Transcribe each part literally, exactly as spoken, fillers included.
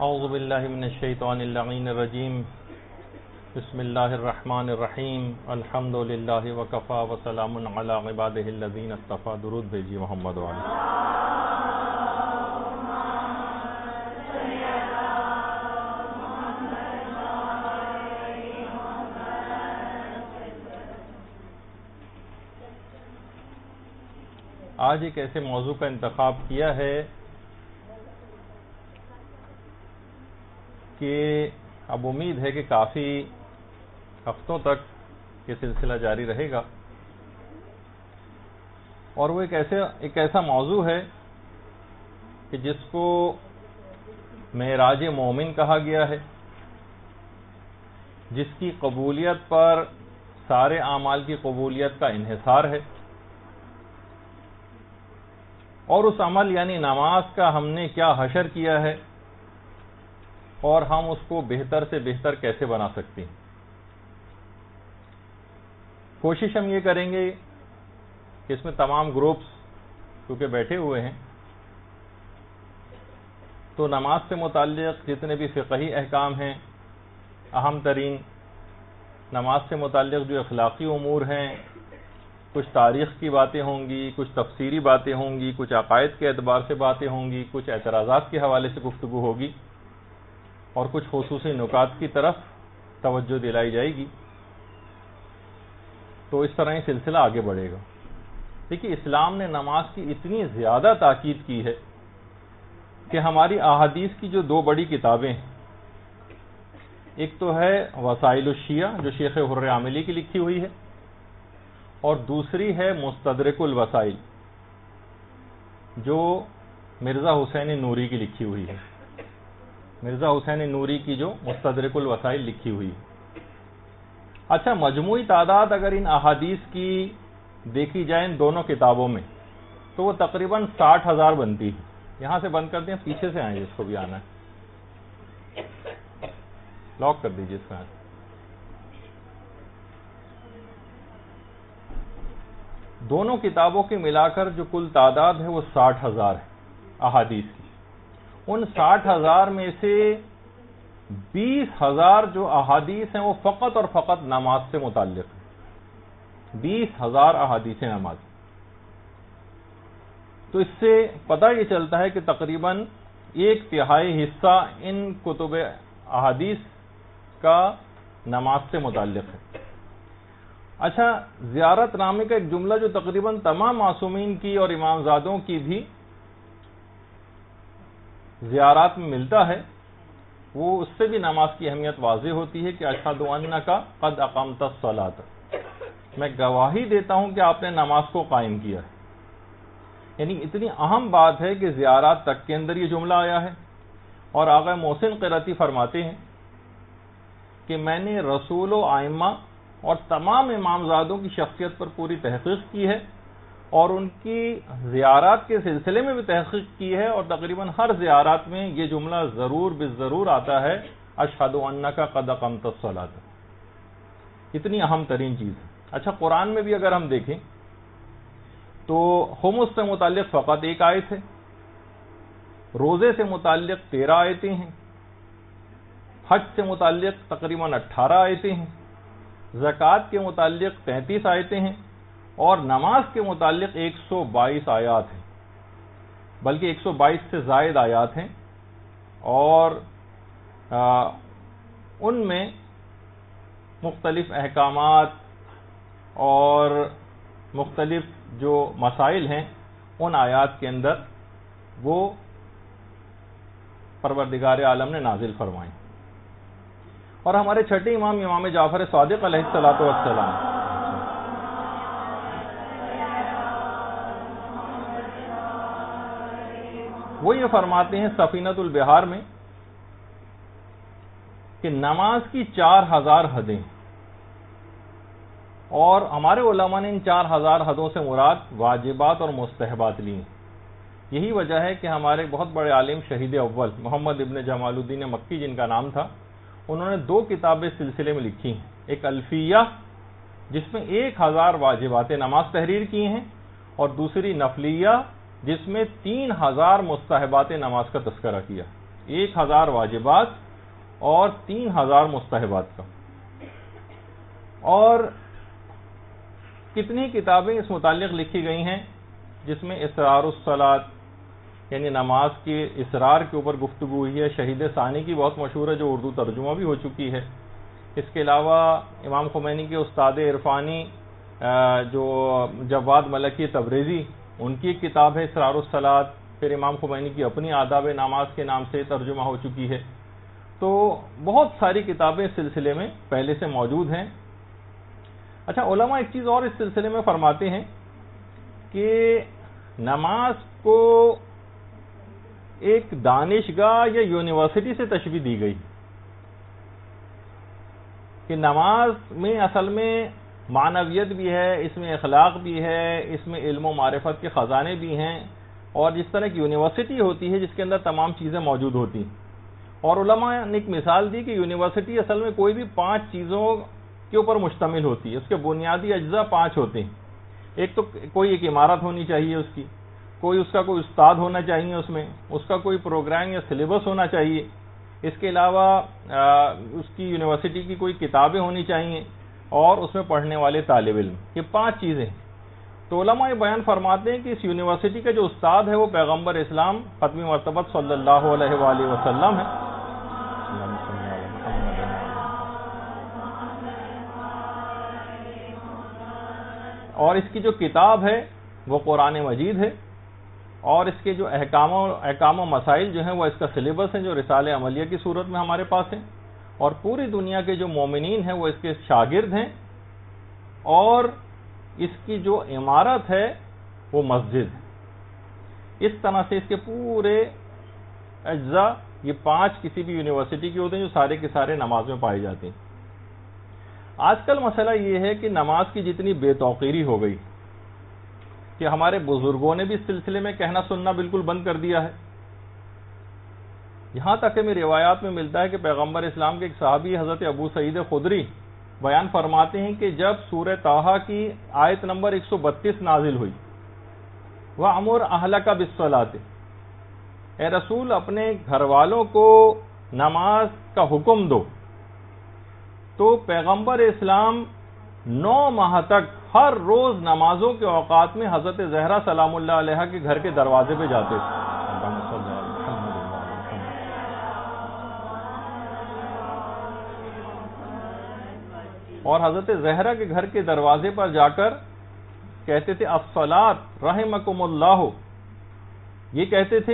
اعوذ باللہ من الشیطان اللعین الرجیم بسم اللہ الرحمن الرحیم الحمد للہ وکفا وسلام علی عبادہ الذین اصطفی. درود بھیجیے محمد والے. آج ایک ایسے موضوع کا انتخاب کیا ہے کہ اب امید ہے کہ کافی ہفتوں تک یہ سلسلہ جاری رہے گا، اور وہ ایک ایسے ایک ایسا موضوع ہے کہ جس کو معراج مومن کہا گیا ہے، جس کی قبولیت پر سارے اعمال کی قبولیت کا انحصار ہے، اور اس عمل یعنی نماز کا ہم نے کیا حشر کیا ہے اور ہم اس کو بہتر سے بہتر کیسے بنا سکتے ہیں. کوشش ہم یہ کریں گے کہ اس میں تمام گروپس کیونکہ بیٹھے ہوئے ہیں تو نماز سے متعلق جتنے بھی فقہی احکام ہیں، اہم ترین نماز سے متعلق جو اخلاقی امور ہیں، کچھ تاریخ کی باتیں ہوں گی، کچھ تفسیری باتیں ہوں گی، کچھ عقائد کے اعتبار سے باتیں ہوں گی، کچھ اعتراضات کے حوالے سے گفتگو ہوگی، اور کچھ خصوصی نکات کی طرف توجہ دلائی جائے گی. تو اس طرح یہ سلسلہ آگے بڑھے گا. دیکھیے، اسلام نے نماز کی اتنی زیادہ تاکید کی ہے کہ ہماری احادیث کی جو دو بڑی کتابیں ہیں، ایک تو ہے وسائل الشیعہ جو شیخ حر عاملی کی لکھی ہوئی ہے، اور دوسری ہے مستدرک الوسائل جو مرزا حسین نوری کی لکھی ہوئی ہے. مرزا حسین نوری کی جو مستدرک الوسائل لکھی ہوئی ہے. اچھا، مجموعی تعداد اگر ان احادیث کی دیکھی جائے ان دونوں کتابوں میں تو وہ تقریباً ساٹھ ہزار بنتی ہے. یہاں سے بند کرتے ہیں، پیچھے سے آئیں جس کو بھی آنا ہے لاک کر دیجیے اس کا. دونوں کتابوں کے ملا کر جو کل تعداد ہے وہ ساٹھ ہزار ہے احادیث کی. ان ساٹھ ہزار میں سے بیس ہزار جو احادیث ہیں وہ فقط اور فقط نماز سے متعلق ہیں. بیس ہزار احادیث نماز. تو اس سے پتہ یہ چلتا ہے کہ تقریباً ایک تہائی حصہ ان کتب احادیث کا نماز سے متعلق ہے. اچھا، زیارت نامے کا ایک جملہ جو تقریباً تمام معصومین کی اور امام زادوں کی بھی زیارات میں ملتا ہے، وہ اس سے بھی نماز کی اہمیت واضح ہوتی ہے کہ اشہد انک قد اقمت الصلاۃ، میں گواہی دیتا ہوں کہ آپ نے نماز کو قائم کیا ہے. یعنی اتنی اہم بات ہے کہ زیارات تک کے اندر یہ جملہ آیا ہے. اور آقا محسن قرطی فرماتے ہیں کہ میں نے رسول و ائمہ اور تمام امام زادوں کی شخصیت پر پوری تحقیق کی ہے، اور ان کی زیارات کے سلسلے میں بھی تحقیق کی ہے، اور تقریباً ہر زیارات میں یہ جملہ ضرور بالضرور آتا ہے، اشہد انک قد اقمت الصلاۃ. اتنی اہم ترین چیز ہے. اچھا، قرآن میں بھی اگر ہم دیکھیں تو خمس سے متعلق فقط ایک آیت ہے، روزے سے متعلق تیرہ آیتیں ہیں، حج سے متعلق تقریباً اٹھارہ آیتیں ہیں، زکوٰۃ کے متعلق تینتیس آیتیں ہیں، اور نماز کے متعلق ایک سو بائیس آیات ہیں، بلکہ ایک سو بائیس سے زائد آیات ہیں. اور آ, ان میں مختلف احکامات اور مختلف جو مسائل ہیں ان آیات کے اندر وہ پروردگار عالم نے نازل فرمائیں. اور ہمارے چھٹے امام امام جعفر صادق علیہ الصلوۃ والسلام وہ یہ فرماتے ہیں سفینۃ البحار میں کہ نماز کی چار ہزار حدیں، اور ہمارے علماء نے ان چار ہزار حدوں سے مراد واجبات اور مستحبات لی ہیں. یہی وجہ ہے کہ ہمارے بہت بڑے عالم شہید اول محمد ابن جمال الدین مکی جن کا نام تھا، انہوں نے دو کتابیں سلسلے میں لکھی ہیں. ایک الفیہ جس میں ایک ہزار واجبات نماز تحریر کی ہیں، اور دوسری نفلیہ جس میں تین ہزار مستحبات نماز کا تذکرہ کیا. ایک ہزار واجبات اور تین ہزار مستحبات کا. اور کتنی کتابیں اس متعلق لکھی گئی ہیں جس میں اسرار الصلاۃ یعنی نماز کے اسرار کے اوپر گفتگو ہوئی ہے. شہید ثانی کی بہت مشہور ہے جو اردو ترجمہ بھی ہو چکی ہے. اس کے علاوہ امام خمینی کے استاد عرفانی جو جواد ملکی تبریزی، ان کی ایک کتاب ہے اسرار الصلاۃ. پھر امام خمینی کی اپنی آداب نماز کے نام سے ترجمہ ہو چکی ہے. تو بہت ساری کتابیں اس سلسلے میں پہلے سے موجود ہیں. اچھا، علماء ایک چیز اور اس سلسلے میں فرماتے ہیں کہ نماز کو ایک دانشگاہ یا یونیورسٹی سے تشبیہ دی گئی کہ نماز میں اصل میں معنویت بھی ہے، اس میں اخلاق بھی ہے، اس میں علم و معرفت کے خزانے بھی ہیں، اور جس طرح کی یونیورسٹی ہوتی ہے جس کے اندر تمام چیزیں موجود ہوتی ہیں. اور علماء نے ایک مثال دی کہ یونیورسٹی اصل میں کوئی بھی پانچ چیزوں کے اوپر مشتمل ہوتی ہے. اس کے بنیادی اجزاء پانچ ہوتے ہیں. ایک تو کوئی ایک عمارت ہونی چاہیے، اس کی کوئی اس کا کوئی استاد ہونا چاہیے، اس میں اس کا کوئی پروگرام یا سلیبس ہونا چاہیے. اس کے علاوہ اس کی یونیورسٹی کی کوئی کتابیں ہونی چاہیے اور اس میں پڑھنے والے طالب علم. یہ پانچ چیزیں. تو علماء یہ بیان فرماتے ہیں کہ اس یونیورسٹی کا جو استاد ہے وہ پیغمبر اسلام ختم مرتبت صلی اللہ علیہ وآلہ وسلم ہے. اور اس کی جو کتاب ہے وہ قرآن مجید ہے، اور اس کے جو احکام و احکام و مسائل جو ہیں وہ اس کا سلیبس ہے جو رسالہ عملیہ کی صورت میں ہمارے پاس ہے. اور پوری دنیا کے جو مومنین ہیں وہ اس کے شاگرد ہیں، اور اس کی جو عمارت ہے وہ مسجد ہے. اس طرح سے اس کے پورے اجزاء یہ پانچ کسی بھی یونیورسٹی کے ہوتے ہیں جو سارے کے سارے نماز میں پائے جاتے ہیں. آج کل مسئلہ یہ ہے کہ نماز کی جتنی بے توقیری ہو گئی کہ ہمارے بزرگوں نے بھی اس سلسلے میں کہنا سننا بالکل بند کر دیا ہے. یہاں تک کہ میں روایات میں ملتا ہے کہ پیغمبر اسلام کے ایک صحابی حضرت ابو سعید خدری بیان فرماتے ہیں کہ جب سورہ طٰہٰ کی آیت نمبر ایک سو بتیس نازل ہوئی، وَأْمُرْ أَهْلَكَ بِالصَّلَاةِ، اے رسول اپنے گھر والوں کو نماز کا حکم دو، تو پیغمبر اسلام نو ماہ تک ہر روز نمازوں کے اوقات میں حضرت زہرا سلام اللہ علیہا کے گھر کے دروازے پہ جاتے تھے. اور حضرت زہرا کے گھر کے دروازے پر جا کر کہتے تھے الصلاۃ رحمکم اللہ، یہ کہتے تھے.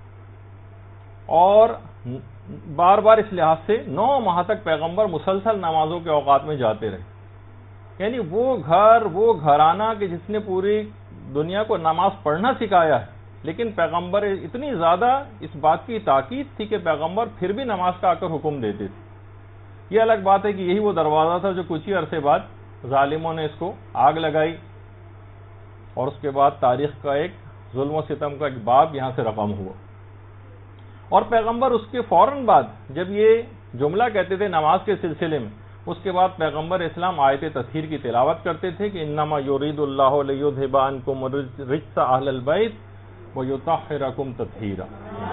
اور بار بار اس لحاظ سے نو ماہ تک پیغمبر مسلسل نمازوں کے اوقات میں جاتے رہے. یعنی وہ گھر وہ گھرانہ کہ جس نے پوری دنیا کو نماز پڑھنا سکھایا ہے، لیکن پیغمبر اتنی زیادہ اس بات کی تاکید تھی کہ پیغمبر پھر بھی نماز کا آ کر حکم دیتے تھے. یہ الگ بات ہے کہ یہی وہ دروازہ تھا جو کچھ ہی عرصے بعد ظالموں نے اس کو آگ لگائی، اور اس کے بعد تاریخ کا ایک ظلم و ستم کا ایک باب یہاں سے رقم ہوا. اور پیغمبر اس کے فوراً بعد جب یہ جملہ کہتے تھے نماز کے سلسلے میں، اس کے بعد پیغمبر اسلام آیت تطہیر کی تلاوت کرتے تھے کہ انما یرید اللہ لیذھب عنکم الرجس اہل البیت ویطہرکم تطہیرا.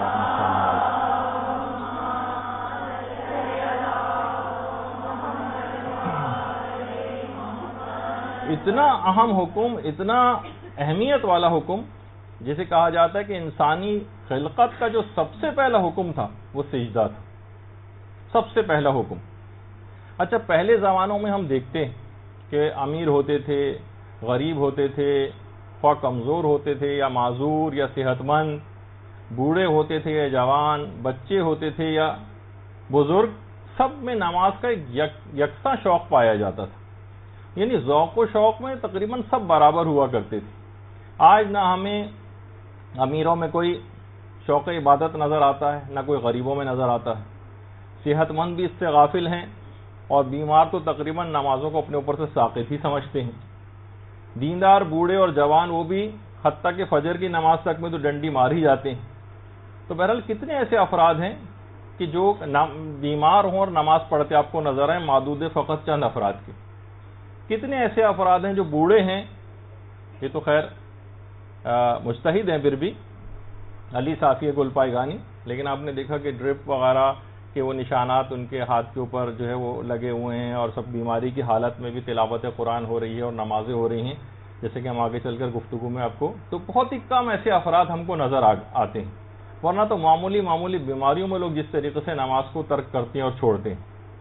اتنا اہم حکم، اتنا اہمیت والا حکم، جسے کہا جاتا ہے کہ انسانی خلقت کا جو سب سے پہلا حکم تھا وہ سجدہ تھا، سب سے پہلا حکم. اچھا، پہلے زمانوں میں ہم دیکھتے ہیں کہ امیر ہوتے تھے، غریب ہوتے تھے، خواہ کمزور ہوتے تھے یا معذور یا صحت مند، بوڑھے ہوتے تھے یا جوان، بچے ہوتے تھے یا بزرگ، سب میں نماز کا ایک یکساں شوق پایا جاتا تھا. یعنی ذوق و شوق میں تقریباً سب برابر ہوا کرتے تھے. آج نہ ہمیں امیروں میں کوئی شوق عبادت نظر آتا ہے، نہ کوئی غریبوں میں نظر آتا ہے. صحت مند بھی اس سے غافل ہیں، اور بیمار تو تقریباً نمازوں کو اپنے اوپر سے ساقط ہی سمجھتے ہیں. دیندار بوڑھے اور جوان وہ بھی حتیٰ کہ فجر کی نماز تک میں تو ڈنڈی مار ہی جاتے ہیں. تو بہرحال کتنے ایسے افراد ہیں کہ جو بیمار ہوں اور نماز پڑھتے آپ کو نظر آئیں، معدود فقط چند افراد کے. کتنے ایسے افراد ہیں جو بوڑھے ہیں، یہ تو خیر مجتہد ہیں پھر بھی، علی صافی گل پائے گانی، لیکن آپ نے دیکھا کہ ڈرپ وغیرہ کہ وہ نشانات ان کے ہاتھ کے اوپر جو ہے وہ لگے ہوئے ہیں، اور سب بیماری کی حالت میں بھی تلاوت قرآن ہو رہی ہے اور نمازیں ہو رہی ہیں، جیسے کہ ہم آگے چل کر گفتگو میں آپ کو، تو بہت ہی کم ایسے افراد ہم کو نظر آتے ہیں، ورنہ تو معمولی معمولی بیماریوں میں لوگ جس طریقے سے نماز کو ترک کرتے ہیں اور چھوڑتے ہیں۔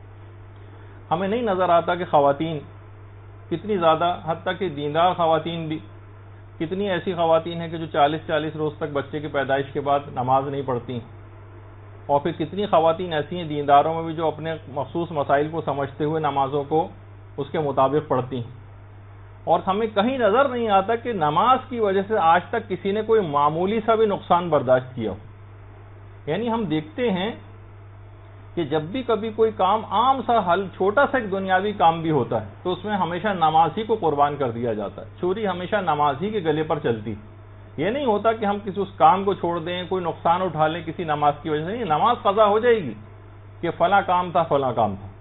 ہمیں نہیں نظر آتا کہ خواتین کتنی زیادہ، حتیٰ کہ دیندار خواتین بھی، کتنی ایسی خواتین ہیں کہ جو چالیس چالیس روز تک بچے کی پیدائش کے بعد نماز نہیں پڑھتی، اور پھر کتنی خواتین ایسی ہیں دینداروں میں بھی جو اپنے مخصوص مسائل کو سمجھتے ہوئے نمازوں کو اس کے مطابق پڑھتی ہیں، اور ہمیں کہیں نظر نہیں آتا کہ نماز کی وجہ سے آج تک کسی نے کوئی معمولی سا بھی نقصان برداشت کیا ہو۔ یعنی ہم دیکھتے ہیں کہ جب بھی کبھی کوئی کام عام سا حل، چھوٹا سا ایک دنیاوی کام بھی ہوتا ہے تو اس میں ہمیشہ نماز ہی کو قربان کر دیا جاتا ہے، چھری ہمیشہ نماز ہی کے گلے پر چلتی۔ یہ نہیں ہوتا کہ ہم کسی اس کام کو چھوڑ دیں، کوئی نقصان اٹھا لیں کسی نماز کی وجہ سے، نہیں، نماز قضا ہو جائے گی کہ فلاں کام تھا فلاں کام تھا۔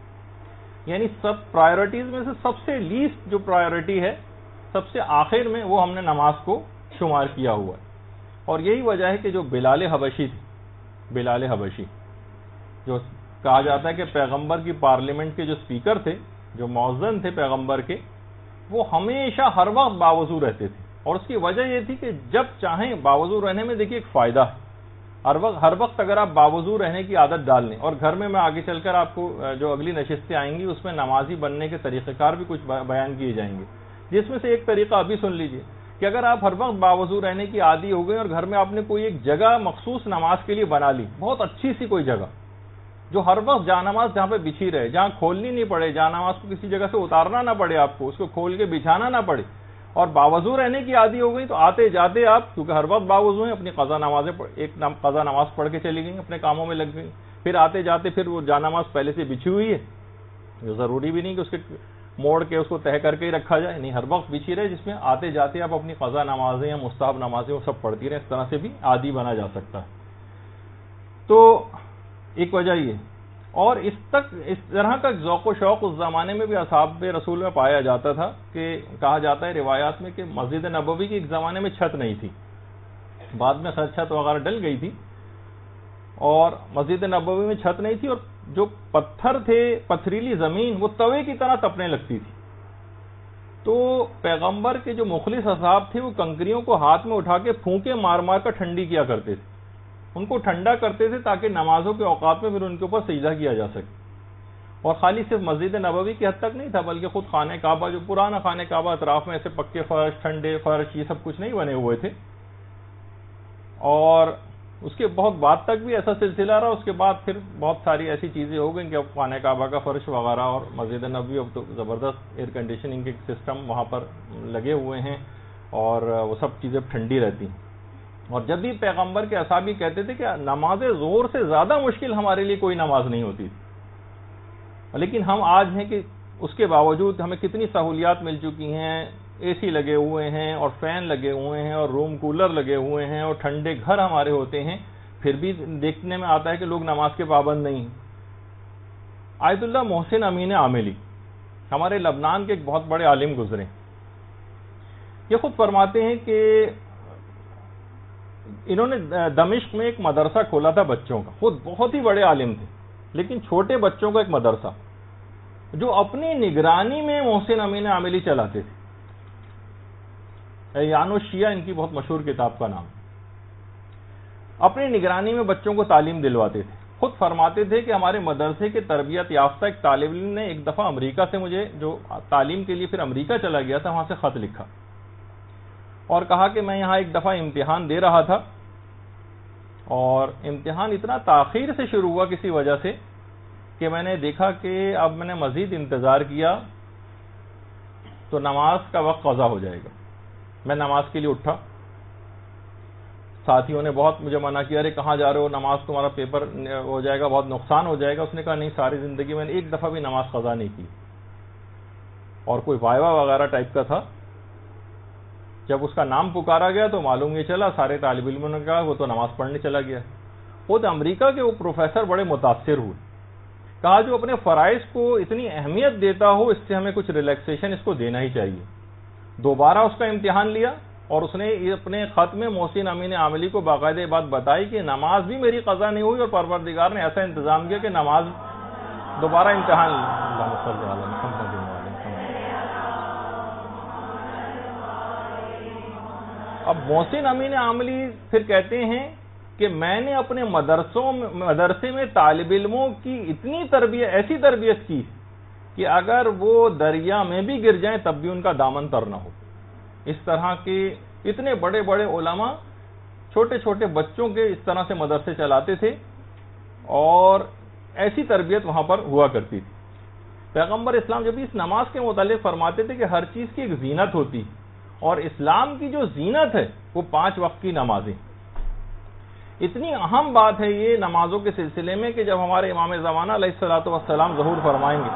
یعنی سب پرائیورٹیز میں سے سب سے لیسٹ جو پرائیورٹی ہے، سب سے آخر میں، وہ ہم نے نماز کو شمار کیا ہوا ہے۔ اور یہی وجہ ہے کہ جو بلال حبشی تھے، بلال حبشی جو کہا جاتا ہے کہ پیغمبر کی پارلیمنٹ کے جو سپیکر تھے، جو مؤذن تھے پیغمبر کے، وہ ہمیشہ ہر وقت باوضو رہتے تھے، اور اس کی وجہ یہ تھی کہ جب چاہیں باوضو رہنے میں دیکھیے ایک فائدہ ہے، ہر وقت ہر وقت اگر آپ باوضو رہنے کی عادت ڈال لیں، اور گھر میں میں آگے چل کر آپ کو جو اگلی نشستیں آئیں گی اس میں نمازی بننے کے طریقہ کار بھی کچھ بیان کیے جائیں گے، جس میں سے ایک طریقہ ابھی سن لیجئے کہ اگر آپ ہر وقت باوضو رہنے کی عادی ہو گئے اور گھر میں آپ نے کوئی ایک جگہ مخصوص نماز کے لیے بنا لی، بہت اچھی سی کوئی جگہ جو ہر وقت جا نماز جہاں پہ بچھی رہے، جہاں کھولنی نہیں پڑے، جا نماز کو کسی جگہ سے اتارنا نہ پڑے، آپ کو اس کو کھول کے بچھانا نہ پڑے، اور باوضو رہنے کی عادی ہو گئی، تو آتے جاتے آپ کیونکہ ہر وقت باوضو ہیں، اپنی قضا نمازیں ایک قضا نماز پڑھ کے چلی گئیں، اپنے کاموں میں لگ گئیں، پھر آتے جاتے پھر وہ جا نماز پہلے سے بچھی ہوئی ہے، جو ضروری بھی نہیں کہ اس کے موڑ کے اس کو طے کر کے ہی رکھا جائے، نہیں، ہر وقت بچھی رہے، جس میں آتے جاتے آپ اپنی قضا نمازیں یا مستحب نمازیں وہ سب پڑھتی رہیں، اس طرح سے بھی عادی بنا جا سکتا ہے۔ تو ایک وجہ یہ، اور اس تک اس طرح کا ذوق و شوق اس زمانے میں بھی اصحاب رسول میں پایا جاتا تھا کہ کہا جاتا ہے روایات میں کہ مسجد نبوی کی ایک زمانے میں چھت نہیں تھی، بعد میں خیر چھت وغیرہ ڈل گئی تھی، اور مسجد نبوی میں چھت نہیں تھی، اور جو پتھر تھے، پتھریلی زمین، وہ توے کی طرح تپنے لگتی تھی، تو پیغمبر کے جو مخلص اصحاب تھے وہ کنکریوں کو ہاتھ میں اٹھا کے پھونکے مار مار کر ٹھنڈی کیا کرتے تھے، ان کو ٹھنڈا کرتے تھے تاکہ نمازوں کے اوقات میں پھر ان کے اوپر سجدہ کیا جا سکے۔ اور خالی صرف مسجد نبوی کی حد تک نہیں تھا، بلکہ خود خانہ کعبہ، جو پرانا خانہ کعبہ، اطراف میں ایسے پکے فرش، ٹھنڈے فرش، یہ سب کچھ نہیں بنے ہوئے تھے، اور اس کے بہت بعد تک بھی ایسا سلسلہ رہا۔ اس کے بعد پھر بہت ساری ایسی چیزیں ہو گئیں کہ اب خانہ کعبہ کا فرش وغیرہ اور مسجد نبوی اب تو زبردست ایئر کنڈیشننگ کے سسٹم وہاں پر لگے ہوئے ہیں، اور وہ سب چیزیں ٹھنڈی رہتی ہیں۔ اور جب بھی پیغمبر کے اصحابی کہتے تھے کہ نماز ظہر سے زیادہ مشکل ہمارے لیے کوئی نماز نہیں ہوتی تھی، لیکن ہم آج ہیں کہ اس کے باوجود ہمیں کتنی سہولیات مل چکی ہیں، اے سی لگے ہوئے ہیں اور فین لگے ہوئے ہیں اور روم کولر لگے ہوئے ہیں اور ٹھنڈے گھر ہمارے ہوتے ہیں، پھر بھی دیکھنے میں آتا ہے کہ لوگ نماز کے پابند نہیں ہیں۔ آیت اللہ محسن امین عاملی ہمارے لبنان کے ایک بہت بڑے عالم گزرے، یہ خود فرماتے ہیں کہ انہوں نے دمشق میں ایک مدرسہ کھولا تھا بچوں کا، خود بہت ہی بڑے عالم تھے، لیکن چھوٹے بچوں کا ایک مدرسہ جو اپنی نگرانی میں محسن امین عاملی چلاتے تھے۔ اعیان الشیعہ ان کی بہت مشہور کتاب کا نام، اپنی نگرانی میں بچوں کو تعلیم دلواتے تھے۔ خود فرماتے تھے کہ ہمارے مدرسے کے تربیت یافتہ ایک طالب علم نے ایک دفعہ امریکہ سے مجھے، جو تعلیم کے لیے پھر امریکہ چلا گیا تھا، وہاں سے خط لکھا اور کہا کہ میں یہاں ایک دفعہ امتحان دے رہا تھا، اور امتحان اتنا تاخیر سے شروع ہوا کسی وجہ سے کہ میں نے دیکھا کہ اب میں نے مزید انتظار کیا تو نماز کا وقت قضا ہو جائے گا۔ میں نماز کے لیے اٹھا، ساتھیوں نے بہت مجھے منع کیا، ارے کہاں جا رہے ہو، نماز تمہارا پیپر ہو جائے گا، بہت نقصان ہو جائے گا۔ اس نے کہا نہیں، ساری زندگی میں نے ایک دفعہ بھی نماز قضا نہیں کی، اور کوئی وائوا وغیرہ ٹائپ کا تھا۔ جب اس کا نام پکارا گیا تو معلوم یہ چلا، سارے طالب علموں نے کہا وہ تو نماز پڑھنے چلا گیا۔ خود امریکہ کے وہ پروفیسر بڑے متاثر ہوئے، کہا جو اپنے فرائض کو اتنی اہمیت دیتا ہو، اس سے ہمیں کچھ ریلیکسیشن اس کو دینا ہی چاہیے۔ دوبارہ اس کا امتحان لیا اور اس نے اپنے خط میں محسن امین عاملی کو باقاعدہ بات بتائی کہ نماز بھی میری قضا نہیں ہوئی اور پروردگار نے ایسا انتظام کیا کہ نماز دوبارہ امتحان اب محسن امین عاملی پھر کہتے ہیں کہ میں نے اپنے مدرسوں مدرسے میں طالب علموں کی اتنی تربیت ایسی تربیت کی کہ اگر وہ دریا میں بھی گر جائیں تب بھی ان کا دامن تر نہ ہو. اس طرح کے اتنے بڑے بڑے علماء چھوٹے چھوٹے بچوں کے اس طرح سے مدرسے چلاتے تھے اور ایسی تربیت وہاں پر ہوا کرتی تھی. پیغمبر اسلام جب اس نماز کے متعلق فرماتے تھے کہ ہر چیز کی ایک زینت ہوتی اور اسلام کی جو زینت ہے وہ پانچ وقت کی نمازیں. اتنی اہم بات ہے یہ نمازوں کے سلسلے میں کہ جب ہمارے امام زمانہ علیہ الصلوۃ والسلام ظہور فرمائیں گے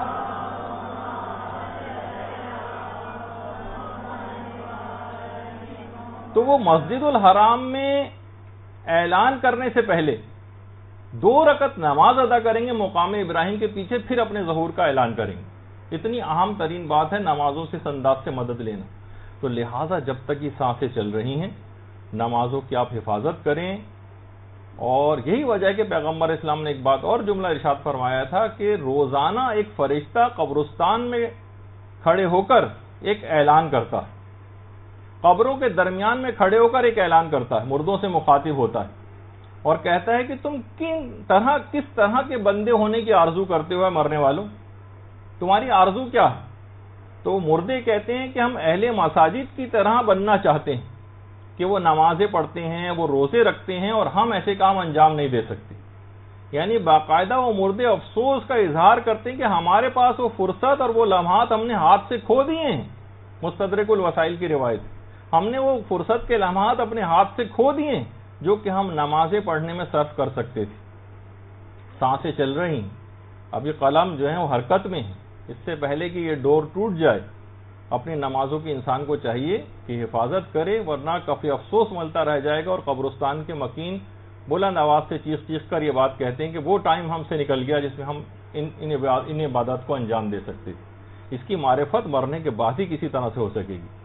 تو وہ مسجد الحرام میں اعلان کرنے سے پہلے دو رکعت نماز ادا کریں گے مقام ابراہیم کے پیچھے، پھر اپنے ظہور کا اعلان کریں گے. اتنی اہم ترین بات ہے نمازوں سے اس انداز سے مدد لینا. تو لہٰذا جب تک یہ سانسیں چل رہی ہیں نمازوں کی آپ حفاظت کریں. اور یہی وجہ ہے کہ پیغمبر اسلام نے ایک بات اور جملہ ارشاد فرمایا تھا کہ روزانہ ایک فرشتہ قبرستان میں کھڑے ہو کر ایک اعلان کرتا ہے، قبروں کے درمیان میں کھڑے ہو کر ایک اعلان کرتا ہے، مردوں سے مخاطب ہوتا ہے اور کہتا ہے کہ تم کن طرح کس طرح کے بندے ہونے کی آرزو کرتے ہو مرنے والوں، تمہاری آرزو کیا ہے؟ تو مردے کہتے ہیں کہ ہم اہل مساجد کی طرح بننا چاہتے ہیں کہ وہ نمازیں پڑھتے ہیں، وہ روزے رکھتے ہیں اور ہم ایسے کام انجام نہیں دے سکتے. یعنی باقاعدہ وہ مردے افسوس کا اظہار کرتے ہیں کہ ہمارے پاس وہ فرصت اور وہ لمحات ہم نے ہاتھ سے کھو دیے ہیں. مستدرک الوسائل کی روایت، ہم نے وہ فرصت کے لمحات اپنے ہاتھ سے کھو دیے ہیں جو کہ ہم نمازیں پڑھنے میں صرف کر سکتے تھے. سانسیں چل رہی ہیں، اب یہ قلم جو ہے وہ حرکت میں ہے. اس سے پہلے کہ یہ ڈور ٹوٹ جائے اپنی نمازوں کی انسان کو چاہیے کہ حفاظت کرے، ورنہ کافی افسوس ملتا رہ جائے گا. اور قبرستان کے مکین بلند آواز سے چیخ چیخ کر یہ بات کہتے ہیں کہ وہ ٹائم ہم سے نکل گیا جس میں ہم ان ان عبادات کو انجام دے سکتے تھے. اس کی معرفت مرنے کے بعد ہی کسی طرح سے ہو سکے گی.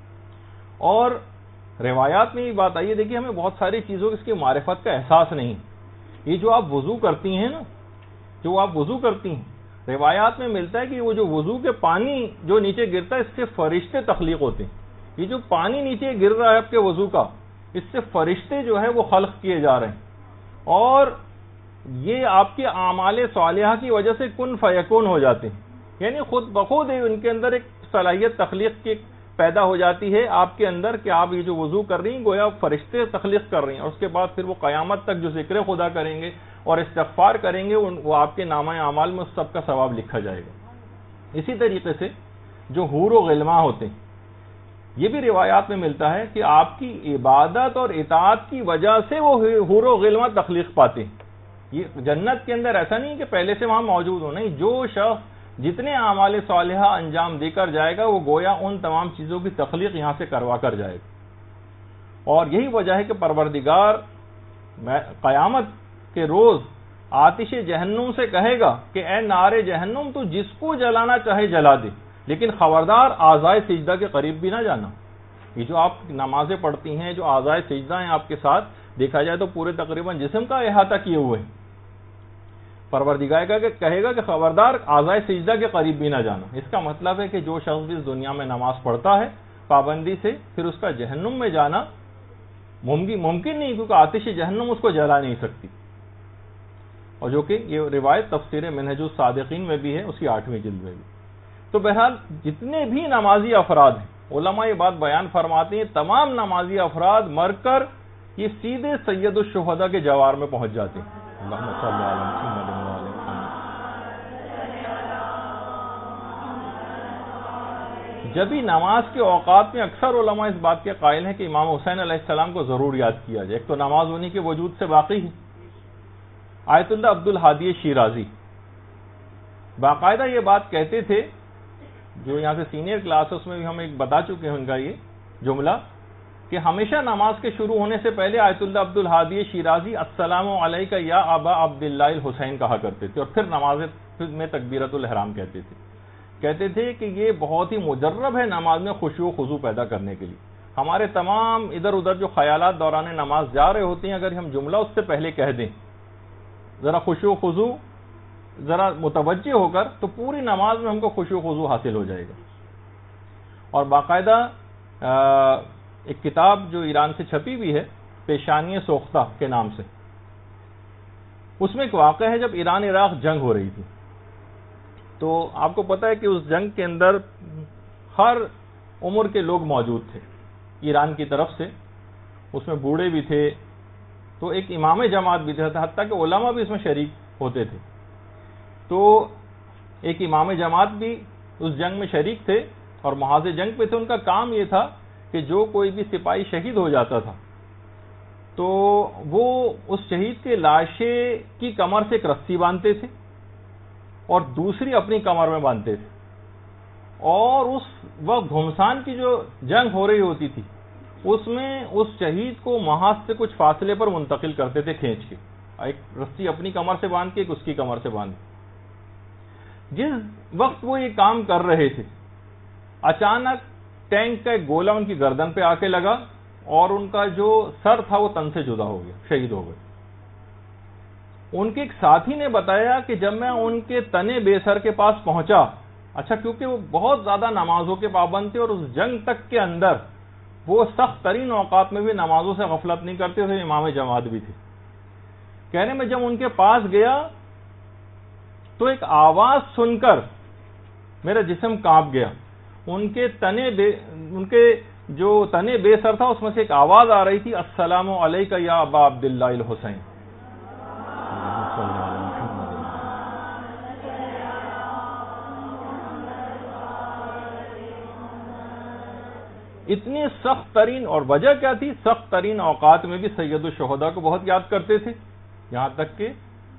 اور روایات میں یہ بات آئی ہے، دیکھیے ہمیں بہت ساری چیزوں اس کی معرفت کا احساس نہیں. یہ جو آپ وضو کرتی ہیں نا، جو آپ وضو کرتی ہیں، روایات میں ملتا ہے کہ وہ جو وضو کے پانی جو نیچے گرتا ہے اس سے فرشتے تخلیق ہوتے ہیں. یہ جو پانی نیچے گر رہا ہے آپ کے وضو کا، اس سے فرشتے جو ہے وہ خلق کیے جا رہے ہیں اور یہ آپ کے اعمال صالحہ کی وجہ سے کن فیکون ہو جاتے ہیں. یعنی خود بخود ان کے اندر ایک صلاحیت تخلیق کی پیدا ہو جاتی ہے آپ کے اندر کہ آپ یہ جو وضو کر رہی ہیں گویا فرشتے تخلیق کر رہی ہیں. اور اس کے بعد پھر وہ قیامت تک جو ذکر خدا کریں گے اور استغفار کریں گے وہ آپ کے نامہ اعمال میں اس سب کا ثواب لکھا جائے گا. اسی طریقے سے جو حور و غلماں ہوتے ہیں، یہ بھی روایات میں ملتا ہے کہ آپ کی عبادت اور اطاعت کی وجہ سے وہ حور و غلماں تخلیق پاتے ہیں. یہ جنت کے اندر ایسا نہیں کہ پہلے سے وہاں موجود ہو، نہیں، جو شخص جتنے اعمال صالحہ انجام دے کر جائے گا وہ گویا ان تمام چیزوں کی تخلیق یہاں سے کروا کر جائے گا. اور یہی وجہ ہے کہ پروردگار قیامت کے روز آتش جہنم سے کہے گا کہ اے نار جہنم تو جس کو جلانا چاہے جلا دے، لیکن خبردار اعضائے سجدہ کے قریب بھی نہ جانا. یہ جو آپ نمازیں پڑھتی ہیں، جو اعضائے سجدہ ہیں آپ کے ساتھ، دیکھا جائے تو پورے تقریباً جسم کا احاطہ کیے ہوئے ہیں. پروردگار کا کہے گا کہ خبردار اعضائے سجدہ کے قریب بھی نہ جانا. اس کا مطلب ہے کہ جو شخص اس دنیا میں نماز پڑھتا ہے پابندی سے، پھر اس کا جہنم میں جانا ممکن ممکن نہیں، کیونکہ آتش جہنم اس کو جلا نہیں سکتی. اور جو کہ یہ روایت تفسیر منہج الصادقین میں بھی ہے، اس کی آٹھویں جلد میں بھی. تو بہرحال جتنے بھی نمازی افراد ہیں، علماء یہ بات بیان فرماتے ہیں، تمام نمازی افراد مر کر یہ سیدھے سید الشہداء کے جوار میں پہنچ جاتے ہیں. اللہم صلی علی محمد و علی محمد. جبھی نماز کے اوقات میں اکثر علماء اس بات کے قائل ہیں کہ امام حسین علیہ السلام کو ضرور یاد کیا جائے. ایک تو نماز انہی کے وجود سے باقی ہے. آیت اللہ عبد الحادی شیرازی باقاعدہ یہ بات کہتے تھے، جو یہاں سے سینئر کلاسز میں بھی ہم ایک بتا چکے ہیں ان کا یہ جملہ، کہ ہمیشہ نماز کے شروع ہونے سے پہلے آیت اللہ عبد الحادی شیرازی السلام علیکہ یا ابا عبداللہ الحسین کہا کرتے تھے، اور پھر نماز میں تکبیرۃ الاحرام کہتے تھے. کہتے تھے کہ یہ بہت ہی مجرب ہے نماز میں خشوع و خضوع پیدا کرنے کے لیے. ہمارے تمام ادھر ادھر جو خیالات دوران نماز جا رہے ہوتے ہیں، اگر ہم جملہ اس سے پہلے کہہ دیں ذرا خشوع و خضوع ذرا متوجہ ہو کر، تو پوری نماز میں ہم کو خشوع و خضوع حاصل ہو جائے گا۔ اور باقاعدہ ایک کتاب جو ایران سے چھپی ہوئی ہے، پیشانی سوختہ کے نام سے، اس میں ایک واقعہ ہے جب ایران عراق جنگ ہو رہی تھی، تو آپ کو پتہ ہے کہ اس جنگ کے اندر ہر عمر کے لوگ موجود تھے ایران کی طرف سے، اس میں بوڑھے بھی تھے، تو ایک امام جماعت بھی تھا، حتیٰ کہ علماء بھی اس میں شریک ہوتے تھے۔ تو ایک امام جماعت بھی اس جنگ میں شریک تھے اور محاذ جنگ پہ تھے۔ ان کا کام یہ تھا کہ جو کوئی بھی سپاہی شہید ہو جاتا تھا تو وہ اس شہید کے لاشے کی کمر سے ایک رسی باندھتے تھے اور دوسری اپنی کمر میں باندھتے تھے، اور اس وقت گھمسان کی جو جنگ ہو رہی ہوتی تھی اس میں اس شہید کو محاذ سے کچھ فاصلے پر منتقل کرتے تھے کھینچ کے، ایک رسی اپنی کمر سے باندھ کے ایک اس کی کمر سے باندھ کے۔ جس وقت وہ یہ کام کر رہے تھے اچانک ٹینک کا ایک گولہ ان کی گردن پہ آ کے لگا اور ان کا جو سر تھا وہ تن سے جدا ہو گیا، شہید ہو گئے۔ ان کے ایک ساتھی نے بتایا کہ جب میں ان کے تنے بے سر کے پاس پہنچا، اچھا کیونکہ وہ بہت زیادہ نمازوں کے پابند تھے اور اس جنگ تک کے اندر وہ سخت ترین اوقات میں بھی نمازوں سے غفلت نہیں کرتے تھے، امام جماعت بھی تھے۔ کہنے میں جب ان کے پاس گیا تو ایک آواز سن کر میرا جسم کانپ گیا۔ ان کے تنے بے ان کے جو تنے بے سر تھا اس میں سے ایک آواز آ رہی تھی، السلام علیکہ یا ابا عبداللہ الحسین۔ اتنی سخت ترین، اور وجہ کیا تھی؟ سخت ترین اوقات میں بھی سید الشہداء کو بہت یاد کرتے تھے، یہاں تک کہ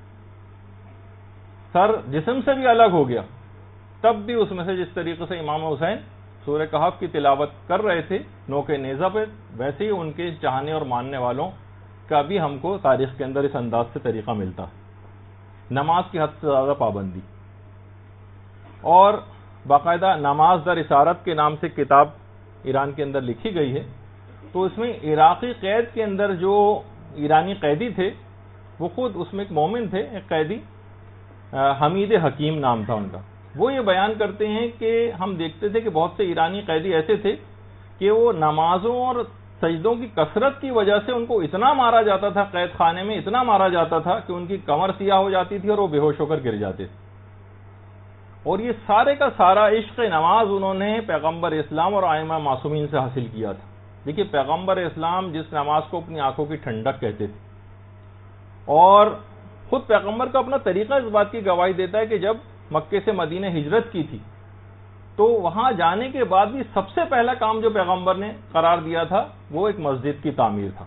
سر جسم سے بھی الگ ہو گیا، تب بھی اس میں سے جس طریقے سے امام حسین سورہ کہف کی تلاوت کر رہے تھے نوکے نیزہ پہ، ویسے ہی ان کے چاہنے اور ماننے والوں کا بھی ہم کو تاریخ کے اندر اس انداز سے طریقہ ملتا ہے، نماز کی حد سے زیادہ پابندی۔ اور باقاعدہ نماز در اسارت کے نام سے کتاب ایران کے اندر لکھی گئی ہے، تو اس میں عراقی قید کے اندر جو ایرانی قیدی تھے وہ خود اس میں ایک مومن تھے، ایک قیدی حمید حکیم نام تھا ان کا، وہ یہ بیان کرتے ہیں کہ ہم دیکھتے تھے کہ بہت سے ایرانی قیدی ایسے تھے کہ وہ نمازوں اور سجدوں کی کثرت کی وجہ سے ان کو اتنا مارا جاتا تھا، قید خانے میں اتنا مارا جاتا تھا کہ ان کی کمر سیاہ ہو جاتی تھی اور وہ بے ہوش ہو کر گر جاتے تھے۔ اور یہ سارے کا سارا عشق نماز انہوں نے پیغمبر اسلام اور ائمہ معصومین سے حاصل کیا تھا۔ دیکھیے پیغمبر اسلام جس نماز کو اپنی آنکھوں کی ٹھنڈک کہتے تھے، اور خود پیغمبر کا اپنا طریقہ اس بات کی گواہی دیتا ہے کہ جب مکے سے مدینہ ہجرت کی تھی تو وہاں جانے کے بعد بھی سب سے پہلا کام جو پیغمبر نے قرار دیا تھا وہ ایک مسجد کی تعمیر تھا۔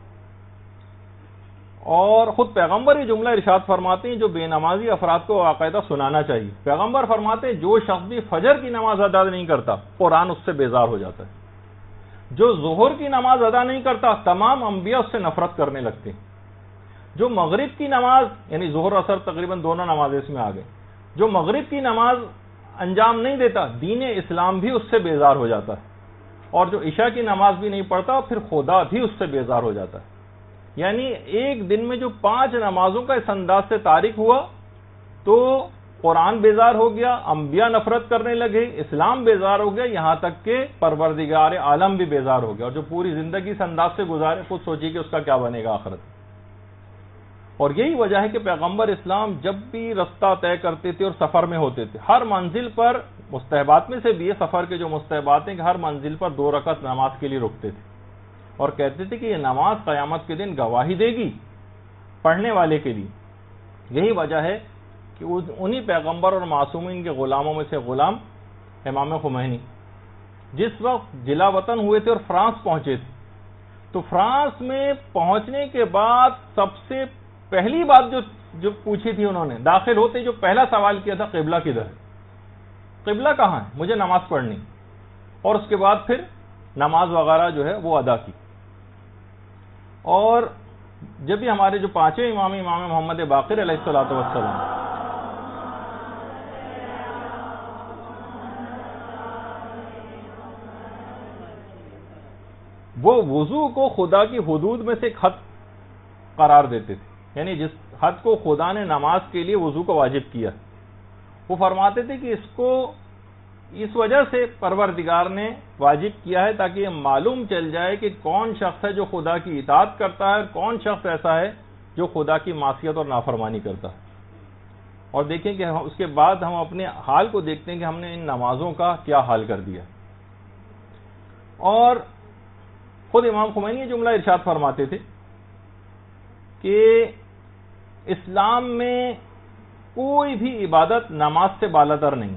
اور خود پیغمبر یہ جملہ ارشاد فرماتے ہیں جو بے نمازی افراد کو باقاعدہ سنانا چاہیے۔ پیغمبر فرماتے ہیں جو شخص بھی فجر کی نماز ادا نہیں کرتا قرآن اس سے بیزار ہو جاتا ہے، جو ظہر کی نماز ادا نہیں کرتا تمام انبیاء اس سے نفرت کرنے لگتے ہیں، جو مغرب کی نماز یعنی ظہر اثر تقریباً دونوں نمازیں اس میں آ گئے، جو مغرب کی نماز انجام نہیں دیتا دین اسلام بھی اس سے بیزار ہو جاتا ہے، اور جو عشاء کی نماز بھی نہیں پڑھتا پھر خدا بھی اس سے بیزار ہو جاتا ہے۔ یعنی ایک دن میں جو پانچ نمازوں کا اس انداز سے تارک ہوا تو قرآن بیزار ہو گیا، انبیاء نفرت کرنے لگے، اسلام بیزار ہو گیا، یہاں تک کہ پروردگار عالم بھی بیزار ہو گیا، اور جو پوری زندگی اس انداز سے گزارے خود سوچیے کہ اس کا کیا بنے گا آخرت۔ اور یہی وجہ ہے کہ پیغمبر اسلام جب بھی رستہ طے کرتے تھے اور سفر میں ہوتے تھے، ہر منزل پر مستحبات میں سے بھی یہ سفر کے جو مستحبات ہیں کہ ہر منزل پر دو رکعت نماز کے لیے رکتے تھے اور کہتے تھے کہ یہ نماز قیامت کے دن گواہی دے گی پڑھنے والے کے لیے۔ یہی وجہ ہے کہ انہی پیغمبر اور معصومین کے غلاموں میں سے غلام امام خمینی جس وقت جلا وطن ہوئے تھے اور فرانس پہنچے تھے، تو فرانس میں پہنچنے کے بعد سب سے پہلی بات جو جو پوچھی تھی انہوں نے داخل ہوتے جو پہلا سوال کیا تھا قبلہ کدھر ہے، قبلہ کہاں ہے، مجھے نماز پڑھنی، اور اس کے بعد پھر نماز وغیرہ جو ہے وہ ادا کی۔ اور جب بھی ہمارے جو پانچویں امام امام محمد باقر علیہ الصلوۃ والسلام وہ وضو کو خدا کی حدود میں سے ایک حد قرار دیتے تھے، یعنی جس حد کو خدا نے نماز کے لیے وضو کو واجب کیا، وہ فرماتے تھے کہ اس کو اس وجہ سے پروردگار نے واجب کیا ہے تاکہ یہ معلوم چل جائے کہ کون شخص ہے جو خدا کی اطاعت کرتا ہے اور کون شخص ایسا ہے جو خدا کی معصیت اور نافرمانی کرتا ہے۔ اور دیکھیں کہ اس کے بعد ہم اپنے حال کو دیکھتے ہیں کہ ہم نے ان نمازوں کا کیا حال کر دیا۔ اور خود امام خمینی یہ جملہ ارشاد فرماتے تھے کہ اسلام میں کوئی بھی عبادت نماز سے بالاتر نہیں،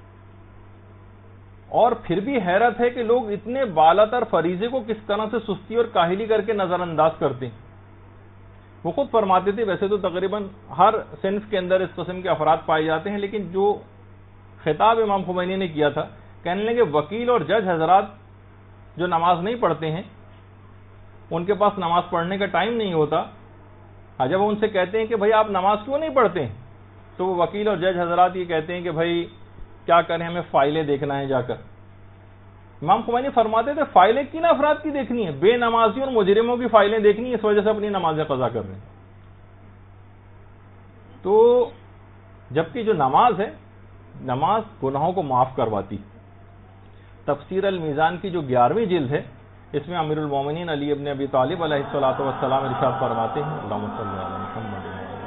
اور پھر بھی حیرت ہے کہ لوگ اتنے بالاتر فریضے کو کس طرح سے سستی اور کاہلی کر کے نظر انداز کرتے ہیں۔ وہ خود فرماتے تھے ویسے تو تقریباً ہر صنف کے اندر اس قسم کے افراد پائے جاتے ہیں، لیکن جو خطاب امام خمینی نے کیا تھا، کہنے لگے وکیل اور جج حضرات جو نماز نہیں پڑھتے ہیں، ان کے پاس نماز پڑھنے کا ٹائم نہیں ہوتا، جب وہ ان سے کہتے ہیں کہ بھائی آپ نماز کیوں نہیں پڑھتے ہیں، تو وہ وکیل اور جج حضرات یہ کہتے ہیں کہ بھائی کیا کریں، ہمیں فائلیں دیکھنا ہے جا کر۔ امام خمینی فرماتے تھے فائلیں کن افراد کی دیکھنی ہے؟ بے نمازیوں اور مجرموں کی فائلیں دیکھنی ہے، اس وجہ سے اپنی نمازیں قضا کر رہے ہیں۔ تو جبکہ جو نماز ہے، نماز گناہوں کو معاف کرواتی۔ تفسیر المیزان کی جو گیارہویں جلد ہے، اس میں امیر المومنین علی ابن ابی طالب علیہ الصلوۃ والسلام ارشاد فرماتے ہیں اللہم صلی علی محمد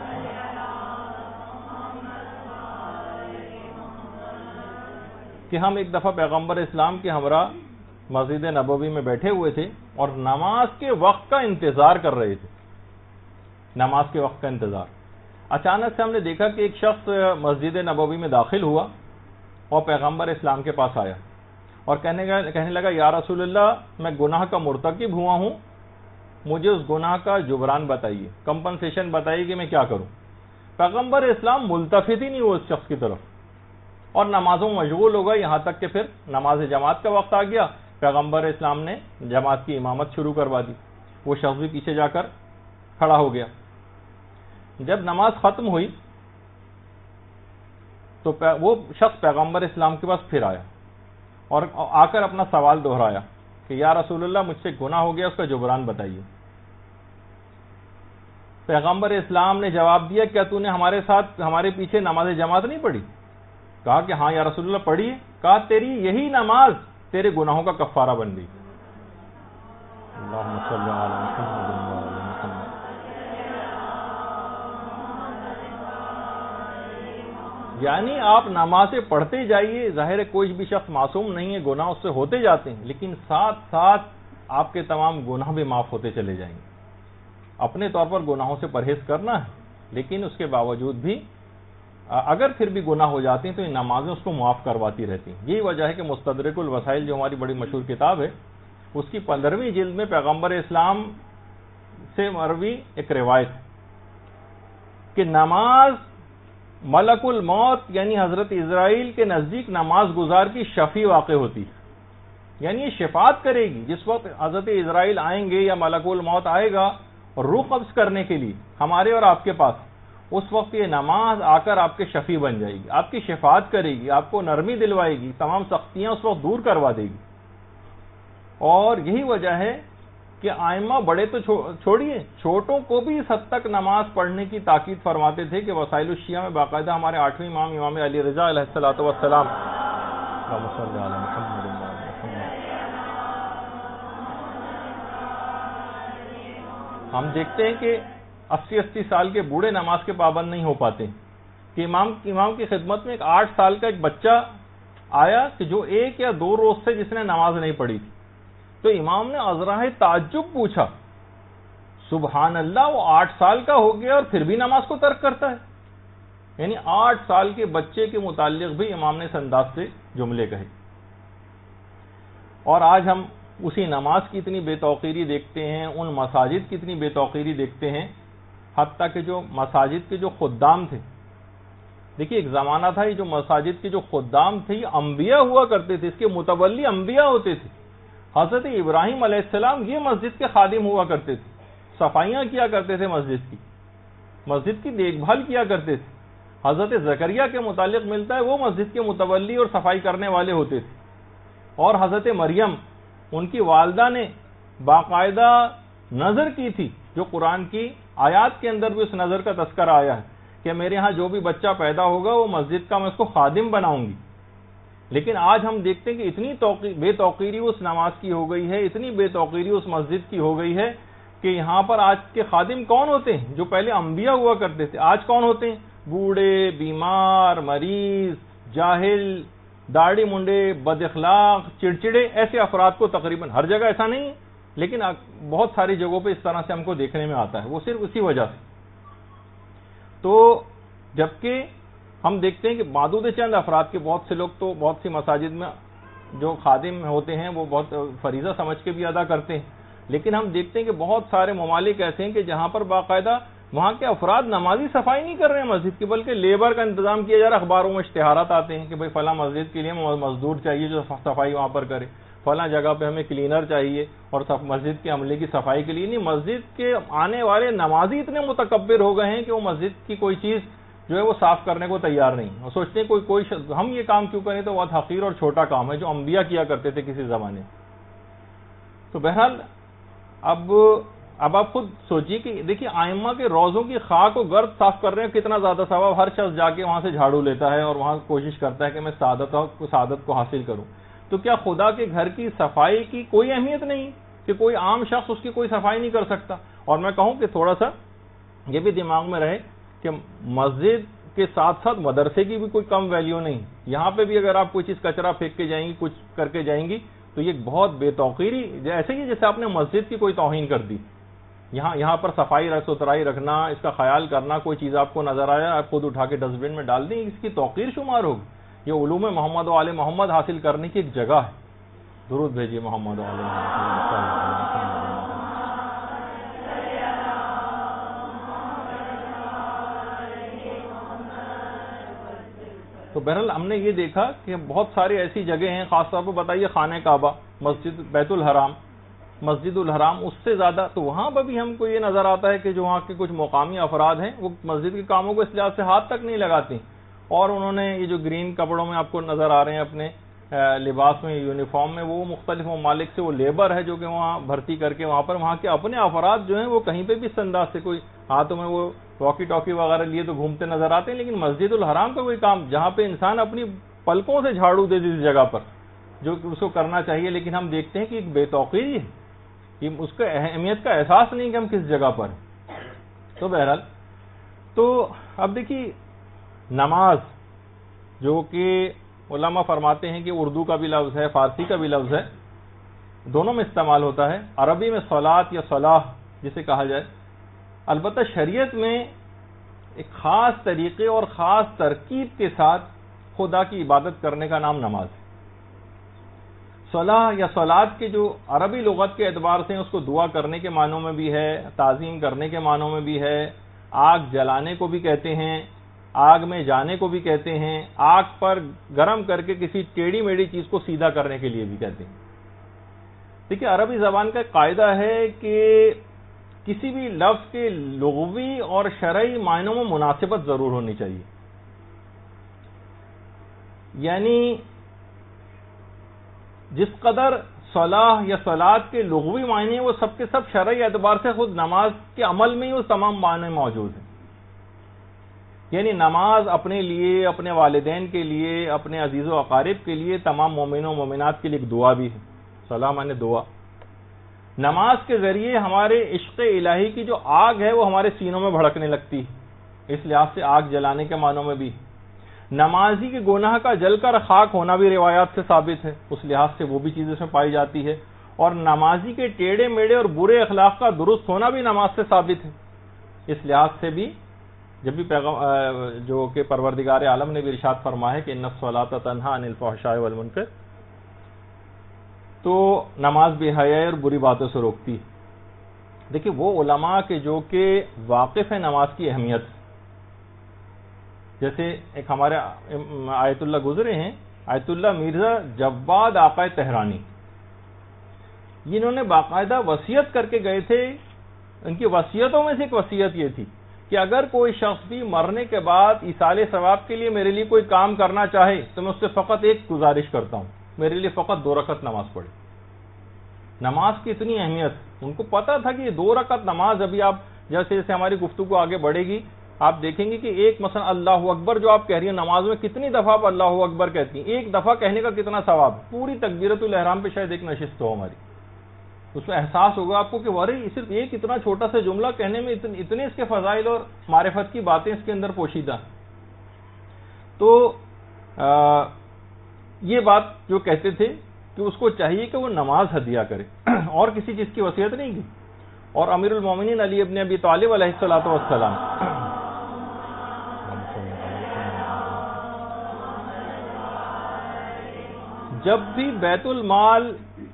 کہ ہم ایک دفعہ پیغمبر اسلام کے ہمراہ مسجد نبوی میں بیٹھے ہوئے تھے اور نماز کے وقت کا انتظار کر رہے تھے، نماز کے وقت کا انتظار۔ اچانک سے ہم نے دیکھا کہ ایک شخص مسجد نبوی میں داخل ہوا اور پیغمبر اسلام کے پاس آیا اور کہنے لگا کہنے لگا یا رسول اللہ، میں گناہ کا مرتکب ہوا ہوں، مجھے اس گناہ کا جبران بتائیے، کمپنسیشن بتائیے کہ میں کیا کروں۔ پیغمبر اسلام ملتفت ہی نہیں ہوا اس شخص کی طرف اور نمازوں میں مشغول ہو گئے، یہاں تک کہ پھر نماز جماعت کا وقت آ گیا، پیغمبر اسلام نے جماعت کی امامت شروع کروا دی، وہ شخص بھی پیچھے جا کر کھڑا ہو گیا۔ جب نماز ختم ہوئی تو وہ شخص پیغمبر اسلام کے پاس پھر آیا اور آ کر اپنا سوال دہرایا کہ یا رسول اللہ، مجھ سے گناہ ہو گیا، اس کا جبران بتائیے۔ پیغمبر اسلام نے جواب دیا کیا تو نے ہمارے ساتھ ہمارے پیچھے نماز جماعت نہیں پڑھی؟ کہا کہ ہاں یا رسول اللہ پڑھی ہے۔ کہا تیری یہی نماز تیرے گناہوں کا کفارہ بن گئی۔ اللہم صلی علی محمد وعلی محمد۔ یعنی آپ نمازیں پڑھتے جائیے، ظاہر ہے کوئی بھی شخص معصوم نہیں ہے، گناہ اس سے ہوتے جاتے ہیں، لیکن ساتھ ساتھ آپ کے تمام گناہ بھی معاف ہوتے چلے جائیں گے۔ اپنے طور پر گناہوں سے پرہیز کرنا ہے، لیکن اس کے باوجود بھی اگر پھر بھی گناہ ہو جاتے ہیں تو ان نمازیں اس کو معاف کرواتی رہتی ہیں۔ یہی وجہ ہے کہ مستدرک الوسائل جو ہماری بڑی مشہور کتاب ہے، اس کی پندرہویں جلد میں پیغمبر اسلام سے مروی ایک روایت کہ نماز ملک الموت یعنی حضرت اسرائیل کے نزدیک نماز گزار کی شفیع واقع ہوتی ہے، یعنی یہ شفاعت کرے گی۔ جس وقت حضرت اسرائیل آئیں گے یا ملک الموت آئے گا روح قبض کرنے کے لیے ہمارے اور آپ کے پاس، اس وقت یہ نماز آ کر آپ کے شفیع بن جائے گی، آپ کی شفاعت کرے گی، آپ کو نرمی دلوائے گی، تمام سختیاں اس وقت دور کروا دے گی۔ اور یہی وجہ ہے کہ آئمہ بڑے تو چھوڑیے، چھوٹوں کو بھی اس حد تک نماز پڑھنے کی تاکید فرماتے تھے کہ وسائل الشیعہ میں باقاعدہ ہمارے آٹھویں امام امام علی رضا علیہ الصلوۃ والسلام ہم دیکھتے ہیں کہ اسی اسی سال کے بوڑھے نماز کے پابند نہیں ہو پاتے کہ امام امام کی خدمت میں ایک آٹھ سال کا ایک بچہ آیا کہ جو ایک یا دو روز سے جس نے نماز نہیں پڑھی تھی، تو امام نے عذرائے تعجب پوچھا سبحان اللہ، وہ آٹھ سال کا ہو گیا اور پھر بھی نماز کو ترک کرتا ہے؟ یعنی آٹھ سال کے بچے کے متعلق بھی امام نے اس انداز سے جملے کہے۔ اور آج ہم اسی نماز کی اتنی بے توقیری دیکھتے ہیں، ان مساجد کی اتنی بے توقیری دیکھتے ہیں، حتیٰ کہ جو مساجد کے جو خدام تھے، دیکھیے ایک زمانہ تھا یہ جو مساجد کے جو خدام تھے یہ انبیاء ہوا کرتے تھے، اس کے متولی انبیاء ہوتے تھے۔ حضرت ابراہیم علیہ السلام یہ مسجد کے خادم ہوا کرتے تھے، صفائیاں کیا کرتے تھے، مسجد کی مسجد کی دیکھ بھال کیا کرتے تھے۔ حضرت زکریا کے متعلق ملتا ہے وہ مسجد کے متولی اور صفائی کرنے والے ہوتے تھے۔ اور حضرت مریم ان کی والدہ نے باقاعدہ نظر کی تھی، جو قرآن کی آیات کے اندر بھی اس نظر کا تذکرہ آیا ہے کہ میرے ہاں جو بھی بچہ پیدا ہوگا وہ مسجد کا میں اس کو خادم بناؤں گی۔ لیکن آج ہم دیکھتے ہیں کہ اتنی بے توقیری اس نماز کی ہو گئی ہے، اتنی بے توقیری اس مسجد کی ہو گئی ہے کہ یہاں پر آج کے خادم کون ہوتے ہیں؟ جو پہلے انبیاء ہوا کرتے تھے، آج کون ہوتے ہیں؟ بوڑھے، بیمار، مریض، جاہل، داڑھی منڈے، بد اخلاق، چڑچڑے، ایسے افراد کو تقریباً ہر جگہ ایسا نہیں ہے لیکن بہت ساری جگہوں پہ اس طرح سے ہم کو دیکھنے میں آتا ہے، وہ صرف اسی وجہ سے۔ تو جبکہ ہم دیکھتے ہیں کہ معدود چند افراد کے بہت سے لوگ تو بہت سی مساجد میں جو خادم ہوتے ہیں وہ بہت فریضہ سمجھ کے بھی ادا کرتے ہیں، لیکن ہم دیکھتے ہیں کہ بہت سارے ممالک ایسے ہیں کہ جہاں پر باقاعدہ وہاں کے افراد نمازی صفائی نہیں کر رہے ہیں مسجد کی، بلکہ لیبر کا انتظام کیا جا رہا ہے۔ اخباروں میں اشتہارات آتے ہیں کہ بھئی فلاں مسجد کے لیے مزدور چاہیے جو صفائی وہاں پر کرے، فلاں جگہ پہ ہمیں کلینر چاہیے اور مسجد کے عملے کی صفائی کے لیے نہیں۔ مسجد کے آنے والے نمازی اتنے متکبر ہو گئے ہیں کہ وہ مسجد کی کوئی چیز جو ہے وہ صاف کرنے کو تیار نہیں، اور سوچتے ہیں کوئی کوئی ہم یہ کام کیوں کریں، تو بہت حقیر اور چھوٹا کام ہے جو انبیاء کیا کرتے تھے کسی زمانے۔ تو بہرحال اب اب آپ خود سوچیے کہ دیکھیے ائمہ کے روضوں کی خاک و گرد صاف کر رہے ہیں، کتنا زیادہ ثواب، ہر شخص جا کے وہاں سے جھاڑو لیتا ہے اور وہاں کوشش کرتا ہے کہ میں سعادت سعادت کو حاصل کروں۔ تو کیا خدا کے گھر کی صفائی کی کوئی اہمیت نہیں کہ کوئی عام شخص اس کی کوئی صفائی نہیں کر سکتا؟ اور میں کہوں کہ تھوڑا سا یہ بھی دماغ میں رہے کہ مسجد کے ساتھ ساتھ مدرسے کی بھی کوئی کم ویلیو نہیں۔ یہاں پہ بھی اگر آپ کوئی چیز کچرا پھینک کے جائیں گی، کچھ کر کے جائیں گی تو یہ بہت بے توقیری، ایسے ہی جیسے آپ نے مسجد کی کوئی توہین کر دی۔ یہاں یہاں پر صفائی ستھرائی رکھنا، اس کا خیال کرنا، کوئی چیز آپ کو نظر آیا آپ خود اٹھا کے ڈسٹ بن میں ڈال دیں، اس کی توقیر شمار ہوگی۔ یہ علوم محمد و آل محمد حاصل کرنے کی ایک جگہ ہے۔ درود بھیجیے محمد و آل محمد۔ تو بہرحال ہم نے یہ دیکھا کہ بہت ساری ایسی جگہ ہیں، خاص طور پر بتائیے خانہ کعبہ، مسجد بیت الحرام، مسجد الحرام، اس سے زیادہ تو وہاں پر بھی ہم کو یہ نظر آتا ہے کہ جو وہاں کے کچھ مقامی افراد ہیں وہ مسجد کے کاموں کو اس لحاظ سے ہاتھ تک نہیں لگاتے، اور انہوں نے یہ جو گرین کپڑوں میں آپ کو نظر آ رہے ہیں اپنے لباس میں، یونیفارم میں، وہ مختلف ممالک سے وہ لیبر ہے جو کہ وہاں بھرتی کر کے وہاں پر وہاں کے اپنے افراد جو ہیں وہ کہیں پہ بھی اس انداز سے کوئی ہاتھوں میں وہ واکی ٹاکی وغیرہ لیے تو گھومتے نظر آتے ہیں، لیکن مسجد الحرام کا کوئی کام جہاں پہ انسان اپنی پلکوں سے جھاڑو دے دی جگہ پر جو اس کو کرنا چاہیے، لیکن ہم دیکھتے ہیں کہ ایک بے توقیری ہے، کہ اس کو اہمیت کا احساس نہیں کہ ہم کس جگہ پر ہیں۔ تو بہرحال تو اب دیکھیے نماز جو کہ علماء فرماتے ہیں کہ اردو کا بھی لفظ ہے، فارسی کا بھی لفظ ہے، دونوں میں استعمال ہوتا ہے۔ عربی میں صلاۃ یا صلاح جسے کہا جائے، البتہ شریعت میں ایک خاص طریقے اور خاص ترکیب کے ساتھ خدا کی عبادت کرنے کا نام نماز ہے۔ صلاح یا صلاۃ کے جو عربی لغت کے اعتبار سے اس کو دعا کرنے کے معنوں میں بھی ہے، تعظیم کرنے کے معنوں میں بھی ہے، آگ جلانے کو بھی کہتے ہیں، آگ میں جانے کو بھی کہتے ہیں، آگ پر گرم کر کے کسی ٹیڑھی میڑھی چیز کو سیدھا کرنے کے لیے بھی کہتے ہیں۔ دیکھیے عربی زبان کا قاعدہ ہے کہ کسی بھی لفظ کے لغوی اور شرعی معنوں میں مناسبت ضرور ہونی چاہیے، یعنی جس قدر صلاح یا صلاۃ کے لغوی معنی وہ سب کے سب شرعی اعتبار سے خود نماز کے عمل میں ہی وہ تمام معنی موجود ہیں۔ یعنی نماز اپنے لیے، اپنے والدین کے لیے، اپنے عزیز و اقارب کے لیے، تمام مومنوں و مومنات کے لیے ایک دعا بھی ہے۔ صلاح معنی دعا۔ نماز کے ذریعے ہمارے عشق الہی کی جو آگ ہے وہ ہمارے سینوں میں بھڑکنے لگتی ہے، اس لحاظ سے آگ جلانے کے معنوں میں بھی۔ نمازی کے گناہ کا جل کر خاک ہونا بھی روایات سے ثابت ہے، اس لحاظ سے وہ بھی چیز اس میں پائی جاتی ہے، اور نمازی کے ٹیڑھے میڑے اور برے اخلاق کا درست ہونا بھی نماز سے ثابت ہے۔ اس لحاظ سے بھی جب بھی پیغام جو کہ پروردگار عالم نے بھی ارشاد فرمایا ہے کہ ان الصلاۃ تنہی عن الفحشاء والمنکر، تو نماز بے حیائی اور بری باتوں سے روکتی ہے۔ دیکھیں وہ علماء کے جو کہ واقف ہے نماز کی اہمیت، جیسے ایک ہمارے آیت اللہ گزرے ہیں، آیت اللہ مرزا جواد آقا تہرانی، انہوں نے باقاعدہ وصیت کر کے گئے تھے، ان کی وصیتوں میں سے ایک وصیت یہ تھی کہ اگر کوئی شخص بھی مرنے کے بعد ایصال ثواب کے لیے میرے لیے کوئی کام کرنا چاہے تو میں اس سے فقط ایک گزارش کرتا ہوں، میرے لیے فقط دو رکعت نماز پڑھے۔ نماز کی اتنی اہمیت، ان کو پتا تھا کہ یہ دو رکعت نماز، ابھی آپ جیسے جیسے ہماری گفتگو آگے بڑھے گی آپ دیکھیں گے کہ ایک مثلا اللہ اکبر جو آپ کہہ رہی ہیں نماز میں، کتنی دفعہ آپ اللہ اکبر کہتی ہیں، ایک دفعہ کہنے کا کتنا ثواب، پوری تکبیرۃ الاحرام پہ شاید ایک نشست ہو ہماری، اس میں احساس ہوگا آپ کو کہ ورے صرف ایک اتنا چھوٹا سا جملہ کہنے میں اتنے اس کے فضائل اور معرفت کی باتیں اس کے اندر پوشیدہ۔ تو یہ بات جو کہتے تھے کہ اس کو چاہیے کہ وہ نماز ہدیہ کرے اور کسی چیز کی وصیت نہیں کی۔ اور امیر المومنین علی ابن ابی طالب علیہ الصلوۃ والسلام جب بھی بیت المال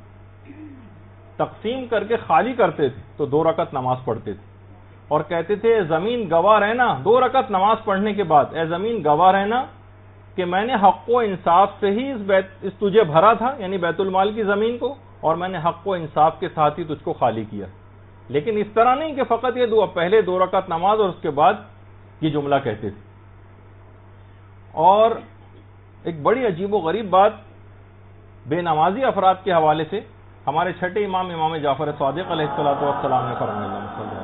تقسیم کر کے خالی کرتے تھے تو دو رکعت نماز پڑھتے تھے اور کہتے تھے اے زمین گواہ رہنا، دو رکعت نماز پڑھنے کے بعد اے زمین گواہ رہنا کہ میں نے حق و انصاف سے ہی اس بیت اس تجھے بھرا تھا، یعنی بیت المال کی زمین کو، اور میں نے حق و انصاف کے ساتھ ہی تجھ کو خالی کیا، لیکن اس طرح نہیں کہ فقط یہ دو پہلے دو رکعت نماز اور اس کے بعد یہ جملہ کہتے تھے۔ اور ایک بڑی عجیب و غریب بات بے نمازی افراد کے حوالے سے ہمارے چھٹے امام امام جعفر صادق علیہ الصلوۃ والسلام نے فرمایا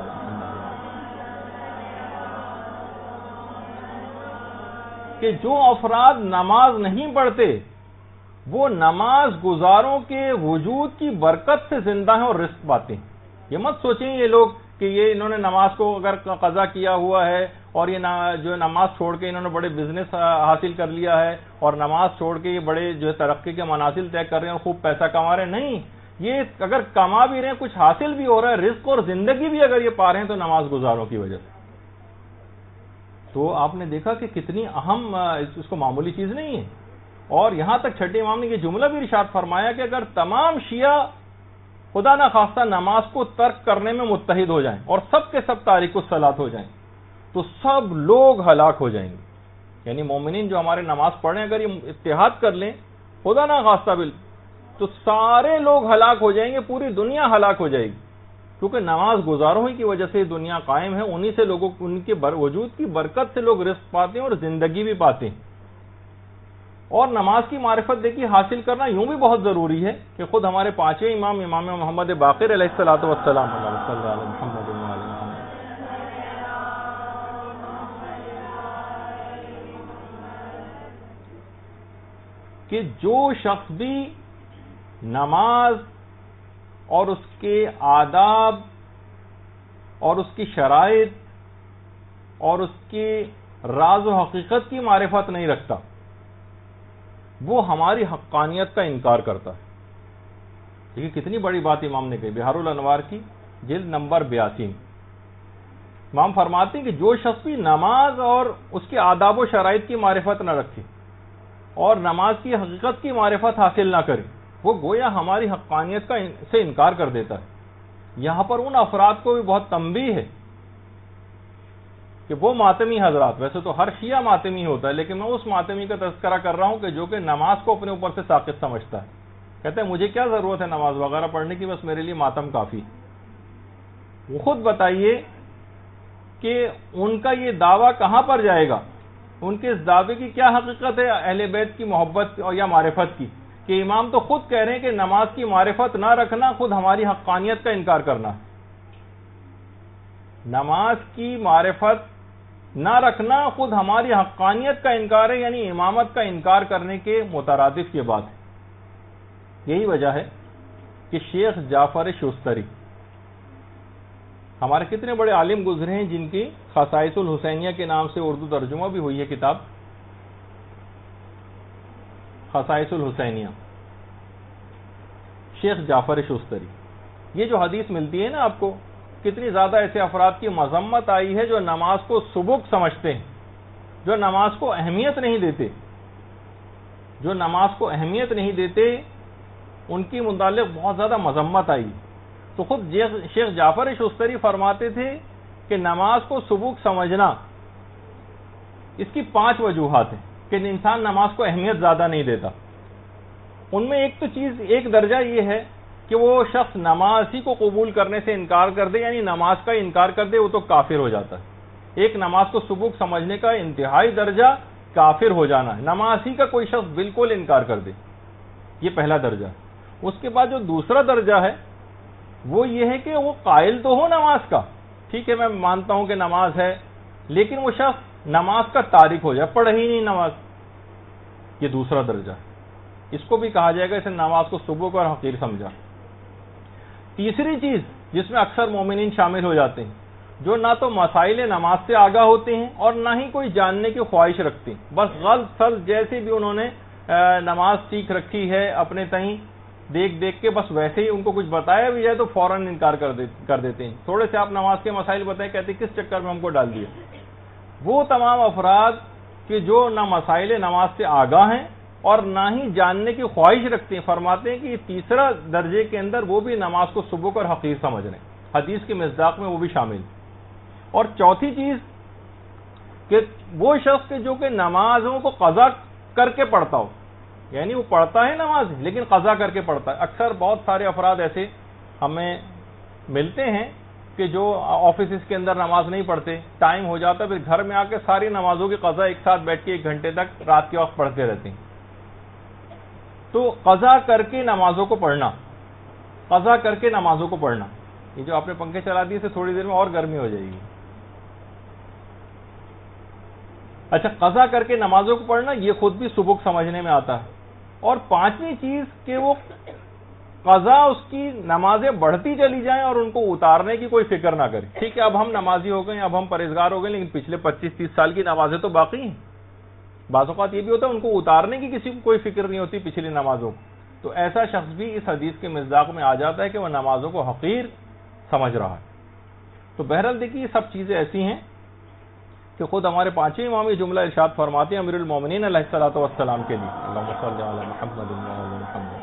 کہ جو افراد نماز نہیں پڑھتے وہ نماز گزاروں کے وجود کی برکت سے زندہ ہیں اور رزق پاتے ہیں۔ یہ مت سوچیں یہ لوگ کہ یہ انہوں نے نماز کو اگر قضا کیا ہوا ہے اور یہ جو نماز چھوڑ کے انہوں نے بڑے بزنس حاصل کر لیا ہے اور نماز چھوڑ کے یہ بڑے جو ترقی کے منازل طے کر رہے ہیں اور خوب پیسہ کما رہے ہیں، نہیں، یہ اگر کما بھی رہے ہیں کچھ حاصل بھی ہو رہا ہے، رزق اور زندگی بھی اگر یہ پا رہے ہیں تو نماز گزاروں کی وجہ سے۔ تو آپ نے دیکھا کہ کتنی اہم، اس کو معمولی چیز نہیں ہے۔ اور یہاں تک چھٹے امام نے یہ جملہ بھی ارشاد فرمایا کہ اگر تمام شیعہ خدا نہ خواستہ نماز کو ترک کرنے میں متحد ہو جائیں اور سب کے سب تارک الصلاۃ ہو جائیں تو سب لوگ ہلاک ہو جائیں گے، یعنی مومنین جو ہمارے نماز پڑھیں اگر یہ اتحاد کر لیں خدا نہ خواستہ بل تو سارے لوگ ہلاک ہو جائیں گے، پوری دنیا ہلاک ہو جائے گی، کیونکہ نماز گزاروں ہی کی وجہ سے دنیا قائم ہے، انہی سے لوگوں ان کے وجود کی برکت سے لوگ رزق پاتے ہیں اور زندگی بھی پاتے ہیں۔ اور نماز کی معرفت دیکھیے حاصل کرنا یوں بھی بہت ضروری ہے کہ خود ہمارے پانچویں امام امام محمد باقر علیہ الصلوۃ والسلام کہ جو شخص بھی نماز اور اس کے آداب اور اس کی شرائط اور اس کی راز و حقیقت کی معرفت نہیں رکھتا وہ ہماری حقانیت کا انکار کرتا ہے۔ دیکھیے کتنی بڑی بات امام نے کہی، بہار الانوار کی جلد نمبر بیاسی، امام فرماتے ہیں کہ جو شخص بھی نماز اور اس کے آداب و شرائط کی معرفت نہ رکھے اور نماز کی حقیقت کی معرفت حاصل نہ کرے وہ گویا ہماری حقانیت کا سے انکار کر دیتا ہے۔ یہاں پر ان افراد کو بھی بہت تنبیہ ہے کہ وہ ماتمی حضرات، ویسے تو ہر شیعہ ماتمی ہوتا ہے لیکن میں اس ماتمی کا تذکرہ کر رہا ہوں کہ جو کہ نماز کو اپنے اوپر سے ساقط سمجھتا ہے، کہتے ہیں مجھے کیا ضرورت ہے نماز وغیرہ پڑھنے کی، بس میرے لیے ماتم کافی۔ وہ خود بتائیے کہ ان کا یہ دعویٰ کہاں پر جائے گا، ان کے اس دعوے کی کیا حقیقت ہے اہل بیت کی محبت یا معرفت کی، کہ امام تو خود کہہ رہے ہیں کہ نماز کی معرفت نہ رکھنا خود ہماری حقانیت کا انکار کرنا ہے۔ نماز کی معرفت نہ رکھنا خود ہماری حقانیت کا انکار ہے، یعنی امامت کا انکار کرنے کے مترادف یہ بات ہے۔ یہی وجہ ہے کہ شیخ جعفر شستری ہمارے کتنے بڑے عالم گزرے ہیں جن کی خصائص الحسینیہ کے نام سے اردو ترجمہ بھی ہوئی ہے کتاب خصائص الحسینیہ، شیخ جعفر شستری۔ یہ جو حدیث ملتی ہے نا آپ کو، کتنی زیادہ ایسے افراد کی مذمت آئی ہے جو نماز کو سبک سمجھتے ہیں، جو نماز کو اہمیت نہیں دیتے، جو نماز کو اہمیت نہیں دیتے ان کی متعلق بہت زیادہ مذمت آئی۔ تو خود شیخ جعفر شستری فرماتے تھے کہ نماز کو سبک سمجھنا اس کی پانچ وجوہات ہیں کہ انسان نماز کو اہمیت زیادہ نہیں دیتا۔ ان میں ایک تو چیز ایک درجہ یہ ہے کہ وہ شخص نماز ہی کو قبول کرنے سے انکار کر دے، یعنی نماز کا انکار کر دے وہ تو کافر ہو جاتا ہے۔ ایک نماز کو سبک سمجھنے کا انتہائی درجہ کافر ہو جانا ہے، نماز ہی کا کوئی شخص بالکل انکار کر دے، یہ پہلا درجہ ہے۔ اس کے بعد جو دوسرا درجہ ہے وہ یہ ہے کہ وہ قائل تو ہو نماز کا، ٹھیک ہے میں مانتا ہوں کہ نماز ہے، لیکن وہ شخص نماز کا تارک ہو جائے، پڑھ ہی نہیں نماز، یہ دوسرا درجہ ہے، اس کو بھی کہا جائے گا اس نے نماز کو سبک اور حقیر سمجھا۔ تیسری چیز جس میں اکثر مومنین شامل ہو جاتے ہیں، جو نہ تو مسائل نماز سے آگاہ ہوتے ہیں اور نہ ہی کوئی جاننے کی خواہش رکھتے ہیں، بس غلط سلط جیسے بھی انہوں نے نماز سیکھ رکھی ہے اپنے تئیں، دیکھ دیکھ کے بس ویسے ہی ان کو کچھ بتایا بھی جائے تو فوراً انکار کر دیتے ہیں، تھوڑے سے آپ نماز کے مسائل بتائیں کہتے ہیں کس چکر میں ہم کو ڈال دیا۔ وہ تمام افراد کہ جو نہ مسائل نماز سے آگاہ ہیں اور نہ ہی جاننے کی خواہش رکھتے ہیں، فرماتے ہیں کہ یہ تیسرا درجے کے اندر وہ بھی نماز کو سبک اور حقیر سمجھ رہے ہیں، حدیث کے مصداق میں وہ بھی شامل۔ اور چوتھی چیز کہ وہ شخص جو کہ نمازوں کو قضا کر کے پڑھتا ہو، یعنی وہ پڑھتا ہے نماز لیکن قضا کر کے پڑھتا ہے۔ اکثر بہت سارے افراد ایسے ہمیں ملتے ہیں کہ جو آفیسز کے اندر نماز نہیں پڑھتے، ٹائم ہو جاتا ہے پھر گھر میں آ کے ساری نمازوں کی قضا ایک ساتھ بیٹھ کے ایک گھنٹے تک رات کے وقت پڑھتے رہتے ہیں۔ تو قضا کر کے نمازوں کو پڑھنا، قضا کر کے نمازوں کو پڑھنا، یہ جو آپ نے پنکھے چلا دیے سے تھوڑی دیر میں اور گرمی ہو جائے گی۔ اچھا، قضا کر کے نمازوں کو پڑھنا یہ خود بھی سبک سمجھنے میں آتا ہے۔ اور پانچویں چیز کہ وہ قضا اس کی نمازیں بڑھتی چلی جائیں اور ان کو اتارنے کی کوئی فکر نہ کرے، ٹھیک ہے اب ہم نمازی ہو گئے، اب ہم پرہیزگار ہو گئے، لیکن پچھلے پچیس تیس سال کی نمازیں تو باقی ہیں۔ بعض اوقات یہ بھی ہوتا ہے ان کو اتارنے کی کسی کو کوئی فکر نہیں ہوتی پچھلی نمازوں کو، تو ایسا شخص بھی اس حدیث کے مصداق میں آ جاتا ہے کہ وہ نمازوں کو حقیر سمجھ رہا ہے۔ تو بہرحال دیکھیے یہ سب چیزیں ایسی ہیں کہ خود ہمارے پانچویں امام یہ جملہ ارشاد فرماتے ہیں امیر المومنین علیہ الصلوۃ والسلام کے لیے، اللہم صلی علی محمد وعلی محمد،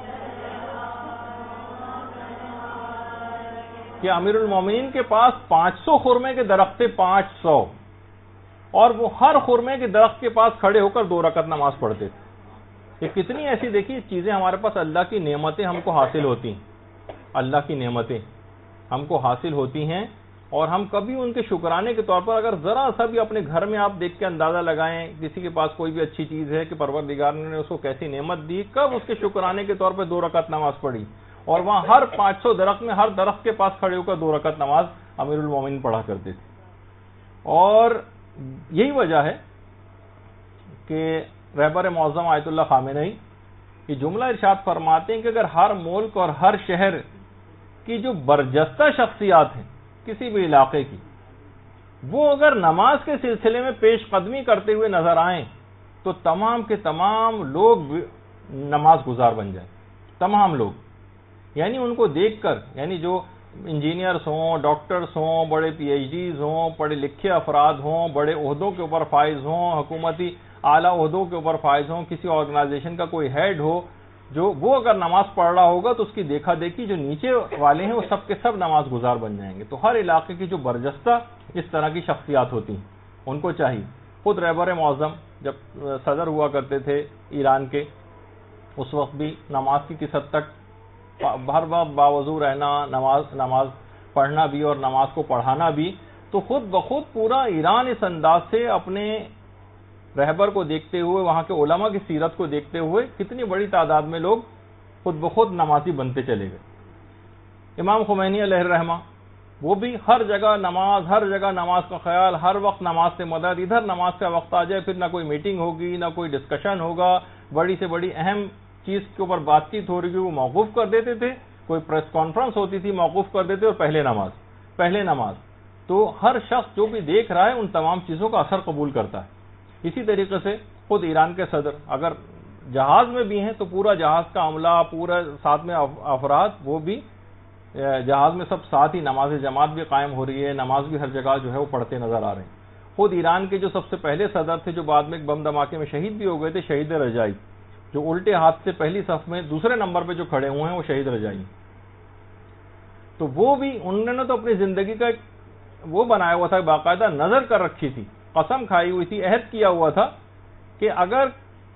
کہ امیر المومنین کے پاس پانچ سو خرمے کے درخت تھے، پانچ سو، اور وہ ہر خرمے کے درخت کے پاس کھڑے ہو کر دو رکعت نماز پڑھتے تھے۔ کہ کتنی ایسی دیکھیے چیزیں ہمارے پاس، اللہ کی نعمتیں ہم کو حاصل ہوتی ہیں، اللہ کی نعمتیں ہم کو حاصل ہوتی ہیں، اور ہم کبھی ان کے شکرانے کے طور پر اگر ذرا سا بھی اپنے گھر میں آپ دیکھ کے اندازہ لگائیں، کسی کے پاس کوئی بھی اچھی چیز ہے کہ پروردگار نے اس کو کیسی نعمت دی، کب اس کے شکرانے کے طور پر دو رکعت نماز پڑھی، اور وہاں ہر پانچ سو درخت میں ہر درخت کے پاس کھڑے ہو کر دو رکعت نماز امیر المومنین پڑھا کرتے تھے۔ اور یہی وجہ ہے کہ رہبر معظم آیت اللہ خامنئی یہ جملہ ارشاد فرماتے ہیں کہ اگر ہر ملک اور ہر شہر کی جو برجستہ شخصیات ہیں کسی بھی علاقے کی، وہ اگر نماز کے سلسلے میں پیش قدمی کرتے ہوئے نظر آئیں تو تمام کے تمام لوگ نماز گزار بن جائیں، تمام لوگ، یعنی ان کو دیکھ کر، یعنی جو انجینئرز ہوں، ڈاکٹرز ہوں، بڑے پی ایچ ڈیز ہوں، پڑھے لکھے افراد ہوں، بڑے عہدوں کے اوپر فائز ہوں، حکومتی اعلیٰ عہدوں کے اوپر فائز ہوں، کسی آرگنائزیشن کا کوئی ہیڈ ہو، جو وہ اگر نماز پڑھ رہا ہوگا تو اس کی دیکھا دیکھی جو نیچے والے ہیں وہ سب کے سب نماز گزار بن جائیں گے۔ تو ہر علاقے کی جو برجستہ اس طرح کی شخصیات ہوتی ہیں ان کو چاہیے۔ خود رہبر معظم جب صدر ہوا کرتے تھے ایران کے، اس وقت بھی نماز کی کس حد تک ہر وقت باوضو رہنا، نماز نماز پڑھنا بھی اور نماز کو پڑھانا بھی، تو خود بخود پورا ایران اس انداز سے اپنے رہبر کو دیکھتے ہوئے، وہاں کے علماء کی سیرت کو دیکھتے ہوئے کتنی بڑی تعداد میں لوگ خود بخود نمازی بنتے چلے گئے۔ امام خمینی علیہ الرحمہ وہ بھی ہر جگہ نماز، ہر جگہ نماز کا خیال، ہر وقت نماز سے مدد، ادھر نماز کا وقت آ جائے پھر نہ کوئی میٹنگ ہوگی نہ کوئی ڈسکشن ہوگا، بڑی سے بڑی اہم چیز کے اوپر بات چیت ہو رہی ہے وہ موقوف کر دیتے تھے، کوئی پریس کانفرنس ہوتی تھی موقوف کر دیتے اور پہلے نماز پہلے نماز تو ہر شخص جو بھی دیکھ رہا ہے ان تمام چیزوں کا اثر قبول کرتا ہے۔ اسی طریقے سے خود ایران کے صدر اگر جہاز میں بھی ہیں تو پورا جہاز کا عملہ، پورا ساتھ میں افراد، وہ بھی جہاز میں سب ساتھ ہی نماز جماعت بھی قائم ہو رہی ہے، نماز بھی ہر جگہ جو ہے وہ پڑھتے نظر آ رہے ہیں۔ خود ایران کے جو سب سے پہلے صدر تھے جو بعد میں ایک بم دھماکے میں شہید بھی ہو گئے تھے، شہید رجائی، جو الٹے ہاتھ سے پہلی صف میں دوسرے نمبر پہ جو کھڑے ہوئے ہیں وہ شہید رجائی، تو وہ بھی انہوں نے تو اپنی زندگی کا ایک وہ بنایا ہوا تھا، باقاعدہ نظر کر رکھی تھی، قسم کھائی ہوئی تھی، عہد کیا ہوا تھا کہ اگر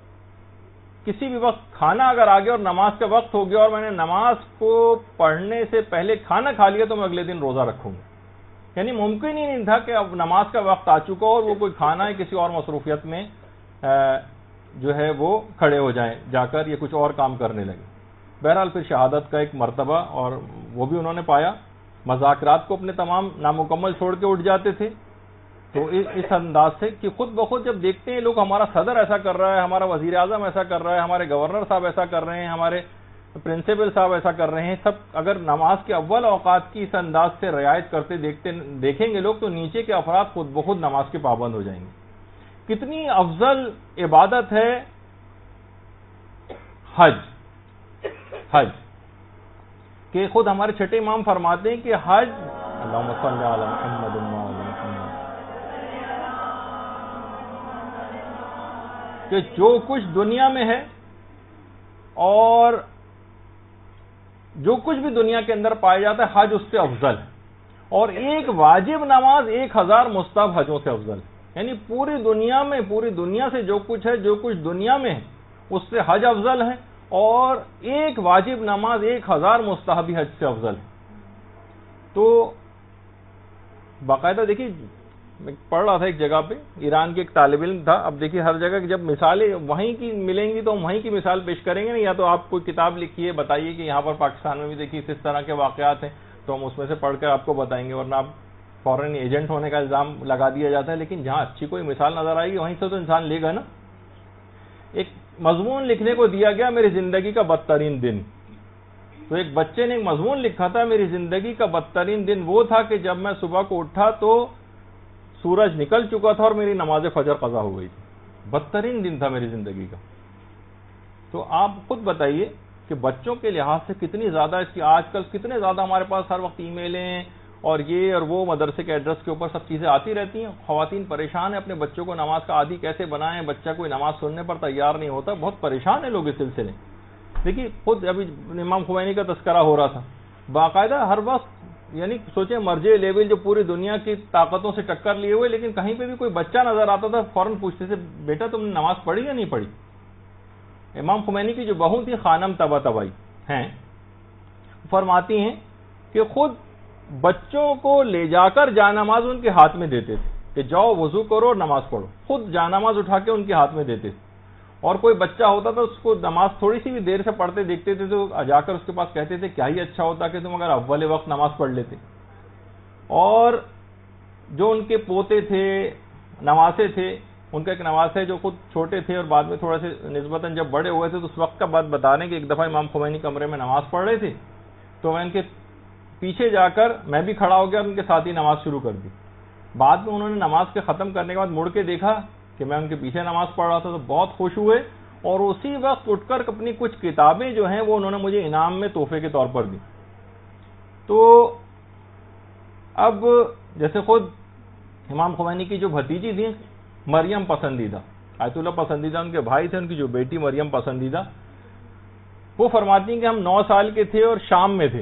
کسی بھی وقت کھانا اگر آ گیا اور نماز کا وقت ہو گیا اور میں نے نماز کو پڑھنے سے پہلے کھانا کھا لیا تو میں اگلے دن روزہ رکھوں گا۔ یعنی ممکن ہی نہیں تھا کہ اب نماز کا وقت آ چکا اور وہ کوئی کھانا ہے کسی اور مصروفیت میں جو ہے وہ کھڑے ہو جائیں جا کر یہ کچھ اور کام کرنے لگے۔ بہرحال پھر شہادت کا ایک مرتبہ اور وہ بھی انہوں نے پایا. مذاکرات کو اپنے تمام نامکمل چھوڑ کے اٹھ جاتے تھے. تو اس انداز سے کہ خود بخود جب دیکھتے ہیں لوگ ہمارا صدر ایسا کر رہا ہے, ہمارا وزیر اعظم ایسا کر رہا ہے, ہمارے گورنر صاحب ایسا کر رہے ہیں, ہمارے پرنسپل صاحب ایسا کر رہے ہیں, سب اگر نماز کے اول اوقات کی اس انداز سے رعایت کرتے دیکھتے دیکھیں گے لوگ, تو نیچے کے افراد خود بخود نماز کے پابند ہو جائیں گے. کتنی افضل عبادت ہے حج. حج کہ خود ہمارے چھٹے امام فرماتے ہیں کہ حج اللہم صلی علی محمد وعلی محمد, کہ جو کچھ دنیا میں ہے اور جو کچھ بھی دنیا کے اندر پایا جاتا ہے حج اس سے افضل ہے, اور ایک واجب نماز ایک ہزار مستحب حجوں سے افضل ہے. یعنی پوری دنیا میں, پوری دنیا سے جو کچھ ہے, جو کچھ دنیا میں ہے اس سے حج افضل ہے, اور ایک واجب نماز ایک ہزار مستحبی حج سے افضل ہے. تو باقاعدہ دیکھیے میں پڑھ رہا تھا ایک جگہ پہ, ایران کے ایک طالب علم تھا. اب دیکھیے ہر جگہ کی جب مثالیں وہیں کی ملیں گی تو ہم وہیں کی مثال پیش کریں گے نا, یا تو آپ کوئی کتاب لکھیے بتائیے کہ یہاں پر پاکستان میں بھی دیکھیے اس طرح کے واقعات ہیں, تو ہم اس میں سے پڑھ کر آپ کو بتائیں گے, ورنہ آپ فورن ایجنٹ ہونے کا الزام لگا دیا جاتا ہے. لیکن جہاں اچھی کوئی مثال نظر آئے گی وہیں سے تو انسان لے گا نا. ایک مضمون لکھنے کو دیا گیا میری زندگی کا بدترین دن, تو ایک بچے نے ایک مضمون لکھا تھا میری زندگی کا بدترین دن وہ تھا کہ جب میں صبح کو اٹھا تو سورج نکل چکا تھا اور میری نماز فجر قضا ہو گئی تھی. بدترین دن تھا میری زندگی کا. تو آپ خود بتائیے کہ بچوں کے لحاظ سے کتنی زیادہ اس کی آج کل کتنے زیادہ ہمارے پاس ہر وقت ای میلیں اور یہ اور وہ مدرسے کے ایڈریس کے اوپر سب چیزیں آتی رہتی ہیں. خواتین پریشان ہیں اپنے بچوں کو نماز کا عادی کیسے بنائیں, بچہ کوئی نماز سننے پر تیار نہیں ہوتا, بہت پریشان ہیں لوگ اس سلسلے. دیکھیے خود ابھی امام خمینی کا تذکرہ ہو رہا تھا, باقاعدہ ہر وقت یعنی سوچیں مرجع لیول جو پوری دنیا کی طاقتوں سے ٹکر لیے ہوئے, لیکن کہیں پہ بھی کوئی بچہ نظر آتا تھا فوراً پوچھتے تھے بیٹا تم نے نماز پڑھی یا نہیں پڑھی. امام خمینی کی جو بہو تھی خانم طبع طبعی ہیں, فرماتی ہیں کہ خود بچوں کو لے جا کر جانماز ان کے ہاتھ میں دیتے تھے کہ جاؤ وضو کرو اور نماز پڑھو, خود جانماز اٹھا کے ان کے ہاتھ میں دیتے تھے. اور کوئی بچہ ہوتا تھا اس کو نماز تھوڑی سی بھی دیر سے پڑھتے دیکھتے تھے تو جا کر اس کے پاس کہتے تھے کیا ہی اچھا ہوتا کہ تم اگر اول وقت نماز پڑھ لیتے. اور جو ان کے پوتے تھے نواسے تھے, ان کا ایک نواسے جو خود چھوٹے تھے اور بعد میں تھوڑا سے نسبتاً جب بڑے ہوئے تھے تو اس وقت کا بات بتا رہے ہیں کہ ایک دفعہ امام خمینی کمرے میں نماز پڑھ رہے تھے, تو میں ان کے پیچھے جا کر میں بھی کھڑا ہو گیا اور ان کے ساتھ ہی نماز شروع کر دی. بعد میں انہوں نے نماز کے ختم کرنے کے بعد مڑ کے دیکھا کہ میں ان کے پیچھے نماز پڑھ رہا تھا تو بہت خوش ہوئے, اور اسی وقت اٹھ کر اپنی کچھ کتابیں جو ہیں وہ انہوں نے مجھے انعام میں تحفے کے طور پر دی. تو اب جیسے خود امام خمینی کی جو بھتیجی تھیں مریم پسندیدہ, آیت اللہ پسندیدہ ان کے بھائی تھے, ان کی جو بیٹی مریم پسندیدہ, وہ فرماتی ہیں کہ ہم نو سال کے تھے اور شام میں تھے.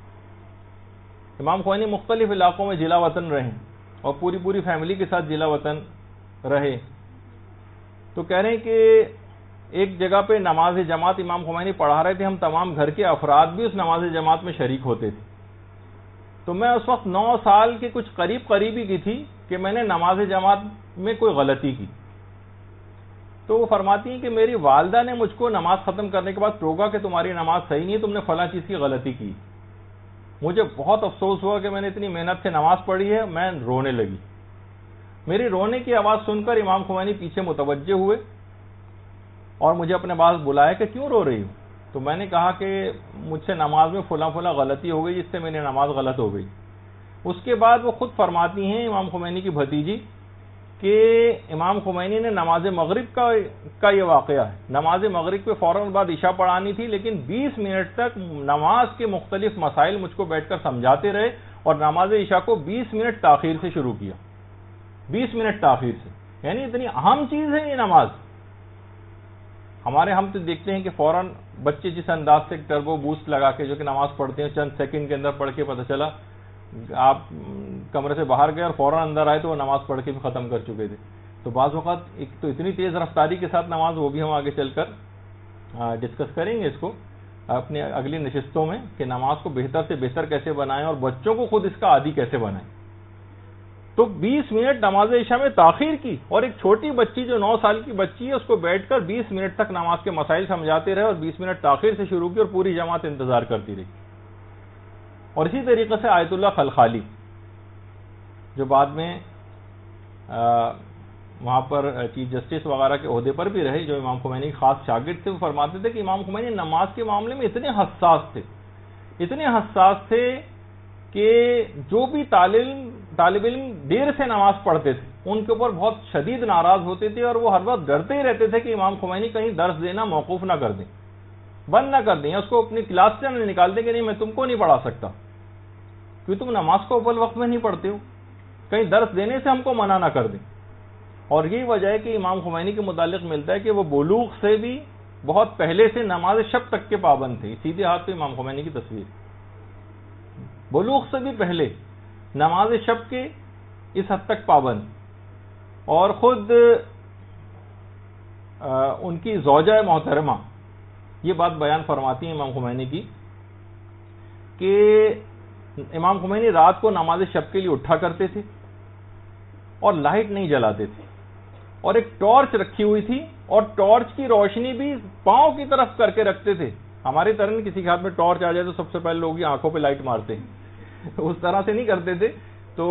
امام خمینی مختلف علاقوں میں جلا وطن رہے اور پوری پوری فیملی کے ساتھ جلا وطن رہے. تو کہہ رہے ہیں کہ ایک جگہ پہ نماز جماعت امام خمینی پڑھا رہے تھے, ہم تمام گھر کے افراد بھی اس نماز جماعت میں شریک ہوتے تھے. تو میں اس وقت نو سال کے کچھ قریب قریبی کی تھی کہ میں نے نماز جماعت میں کوئی غلطی کی. تو وہ فرماتی ہیں کہ میری والدہ نے مجھ کو نماز ختم کرنے کے بعد ٹوکا کہ تمہاری نماز صحیح نہیں ہے, تم نے فلاں چیز کی غلطی کی. مجھے بہت افسوس ہوا کہ میں نے اتنی محنت سے نماز پڑھی ہے, میں رونے لگی. میری رونے کی آواز سن کر امام خمینی پیچھے متوجہ ہوئے اور مجھے اپنے پاس بلایا کہ کیوں رو رہی ہوں. تو میں نے کہا کہ مجھ سے نماز میں فلاں فلاں غلطی ہو گئی جس سے میری نماز غلط ہو گئی. اس کے بعد وہ خود فرماتی ہیں امام خمینی کی بھتیجی کہ امام خمینی نے نماز مغرب کا کا یہ واقعہ ہے, نماز مغرب پہ فوراً بعد عشاء پڑھانی تھی, لیکن بیس منٹ تک نماز کے مختلف مسائل مجھ کو بیٹھ کر سمجھاتے رہے اور نماز عشاء کو بیس منٹ تاخیر سے شروع کیا, بیس منٹ تاخیر سے. یعنی اتنی اہم چیز ہے یہ نماز. ہمارے ہم تو دیکھتے ہیں کہ فوراً بچے جس انداز سے ٹربو بوسٹ لگا کے جو کہ نماز پڑھتے ہیں چند سیکنڈ کے اندر پڑھ کے پتہ چلا آپ کمرے سے باہر گئے اور فوراً اندر آئے تو وہ نماز پڑھ کے بھی ختم کر چکے تھے. تو بعض اوقات ایک تو اتنی تیز رفتاری کے ساتھ نماز, وہ بھی ہم آگے چل کر ڈسکس کریں گے اس کو اپنی اگلی نشستوں میں کہ نماز کو بہتر سے بہتر کیسے بنائیں اور بچوں کو خود اس کا عادی کیسے بنائیں. تو بیس منٹ نماز عشاء میں تاخیر کی، اور ایک چھوٹی بچی جو نو سال کی بچی ہے اس کو بیٹھ کر بیس منٹ تک نماز کے مسائل سمجھاتے رہے، اور بیس منٹ تاخیر سے شروع کی اور پوری جماعت انتظار کرتی رہی۔ اور اسی طریقے سے آیت اللہ خلخالی جو بعد میں وہاں پر چیف جسٹس وغیرہ کے عہدے پر بھی رہے، جو امام خمینی کے خاص شاگرد تھے، وہ فرماتے تھے کہ امام خمینی نماز کے معاملے میں اتنے حساس تھے اتنے حساس تھے کہ جو بھی طالب علم دیر سے نماز پڑھتے تھے ان کے اوپر بہت شدید ناراض ہوتے تھے، اور وہ ہر وقت ڈرتے ہی رہتے تھے کہ امام خمینی کہیں درس دینا موقوف نہ کر دیں، بند نہ کر دیں، اس کو اپنی کلاس سے نہ نکال دیں کہ نہیں میں تم کو نہیں پڑھا سکتا کیونکہ تم نماز کو اول وقت میں نہیں پڑھتے ہو، کہیں درس دینے سے ہم کو منع نہ کر دیں۔ اور یہی وجہ ہے کہ امام خمینی کے متعلق ملتا ہے کہ وہ بلوغ سے بھی بہت پہلے سے نماز شب تک کے پابند تھے۔ سیدھے ہاتھ پہ امام خمینی کی تصویر، بلوغ سے بھی پہلے نماز شب کے اس حد تک پابند، اور خود ان کی زوجہ محترمہ یہ بات بیان فرماتی ہیں امام خمینی کی کہ امام خمینی رات کو نماز شب کے لیے اٹھا کرتے تھے اور لائٹ نہیں جلاتے تھے، اور ایک ٹارچ رکھی ہوئی تھی، اور ٹارچ کی روشنی بھی پاؤں کی طرف کر کے رکھتے تھے۔ ہماری طرح کسی کے ہاتھ میں ٹارچ آ جائے تو سب سے پہلے لوگ آنکھوں پہ لائٹ مارتے ہیں، اس طرح سے نہیں کرتے تھے، تو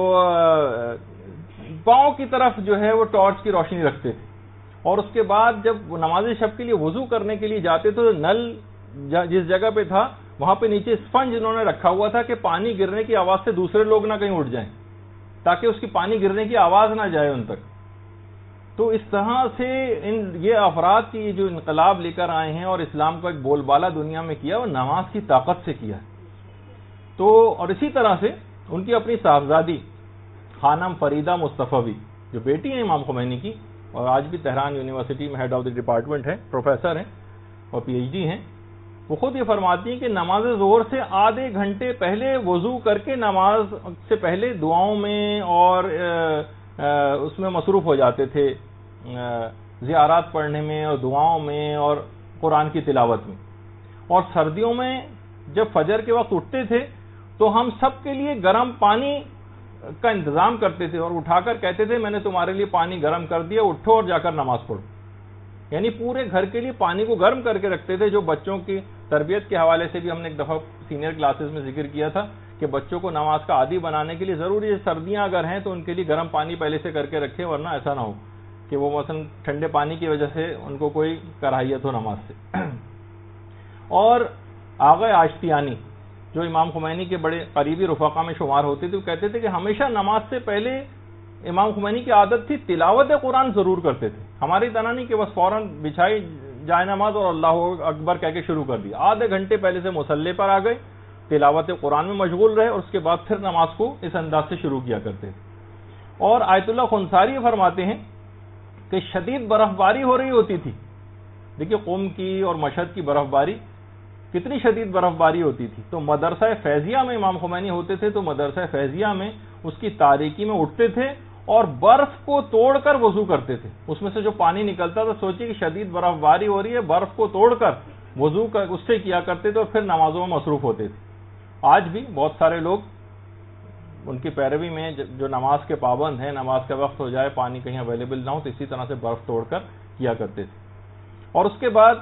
پاؤں کی طرف جو ہے وہ ٹارچ کی روشنی رکھتے تھے۔ اور اس کے بعد جب نماز شب کے لیے وضو کرنے کے لیے جاتے تو نل جس جگہ پہ تھا وہاں پہ نیچے اسپنج انہوں نے رکھا ہوا تھا کہ پانی گرنے کی آواز سے دوسرے لوگ نہ کہیں اٹھ جائیں، تاکہ اس کی پانی گرنے کی آواز نہ جائے ان تک۔ تو اس طرح سے ان یہ افراد کی جو انقلاب لے کر آئے ہیں اور اسلام کو ایک بول بالا دنیا میں کیا، وہ نماز کی طاقت سے کیا ہے۔ تو اور اسی طرح سے ان کی اپنی صاحبزادی خانم فریدہ مصطفی جو بیٹی ہیں امام خمینی کی، اور آج بھی تہران یونیورسٹی میں ہیڈ آف دی ڈپارٹمنٹ ہے، پروفیسر ہیں اور پی ایچ ڈی ہیں، وہ خود یہ فرماتی ہیں کہ نماز ظہر سے آدھے گھنٹے پہلے وضو کر کے نماز سے پہلے دعاؤں میں اور اس میں مصروف ہو جاتے تھے، زیارات پڑھنے میں اور دعاؤں میں اور قرآن کی تلاوت میں۔ اور سردیوں میں جب فجر کے وقت اٹھتے تھے تو ہم سب کے لیے گرم پانی کا انتظام کرتے تھے اور اٹھا کر کہتے تھے میں نے تمہارے لیے پانی گرم کر دیا، اٹھو اور جا کر نماز پڑھو۔ یعنی پورے گھر کے لیے پانی کو گرم کر کے رکھتے تھے، جو بچوں کی تربیت کے حوالے سے بھی ہم نے ایک دفعہ سینئر کلاسز میں ذکر کیا تھا کہ بچوں کو نماز کا عادی بنانے کے لیے ضروری ہے سردیاں اگر ہیں تو ان کے لیے گرم پانی پہلے سے کر کے رکھیں، ورنہ ایسا نہ ہو کہ وہ مثلا ٹھنڈے پانی کی وجہ سے ان کو کوئی کراہیت ہو نماز سے۔ اور آغا آشتیانی جو امام خمینی کے بڑے قریبی رفقا میں شمار ہوتے تھے، وہ کہتے تھے کہ ہمیشہ نماز سے پہلے امام خمینی کی عادت تھی تلاوت قرآن ضرور کرتے تھے، ہماری طرح نہیں کہ بس فوراً بچھائی جائے نماز اور اللہ اکبر کہہ کے شروع کر دیا، آدھے گھنٹے پہلے سے مصلی پر آ گئے، تلاوت قرآن میں مشغول رہے، اور اس کے بعد پھر نماز کو اس انداز سے شروع کیا کرتے تھے۔ اور آیت اللہ خنصاری فرماتے ہیں کہ شدید برف باری ہو رہی ہوتی تھی، دیکھیے قم کی اور مشہد کی برف باری کتنی شدید برف باری ہوتی تھی، تو مدرسہ فیضیہ میں امام خمینی ہوتے تھے، تو مدرسہ فیضیہ میں اس کی تاریکی میں اٹھتے تھے اور برف کو توڑ کر وضو کرتے تھے، اس میں سے جو پانی نکلتا تھا سوچیے کہ شدید برف باری ہو رہی ہے، برف کو توڑ کر وضو کر اس سے کیا کرتے تھے اور پھر نمازوں میں مصروف ہوتے تھے۔ آج بھی بہت سارے لوگ ان کی پیروی میں جو نماز کے پابند ہیں، نماز کا وقت ہو جائے پانی کہیں اویلیبل نہ ہو تو اسی طرح سے برف توڑ کر کیا کرتے تھے۔ اور اس کے بعد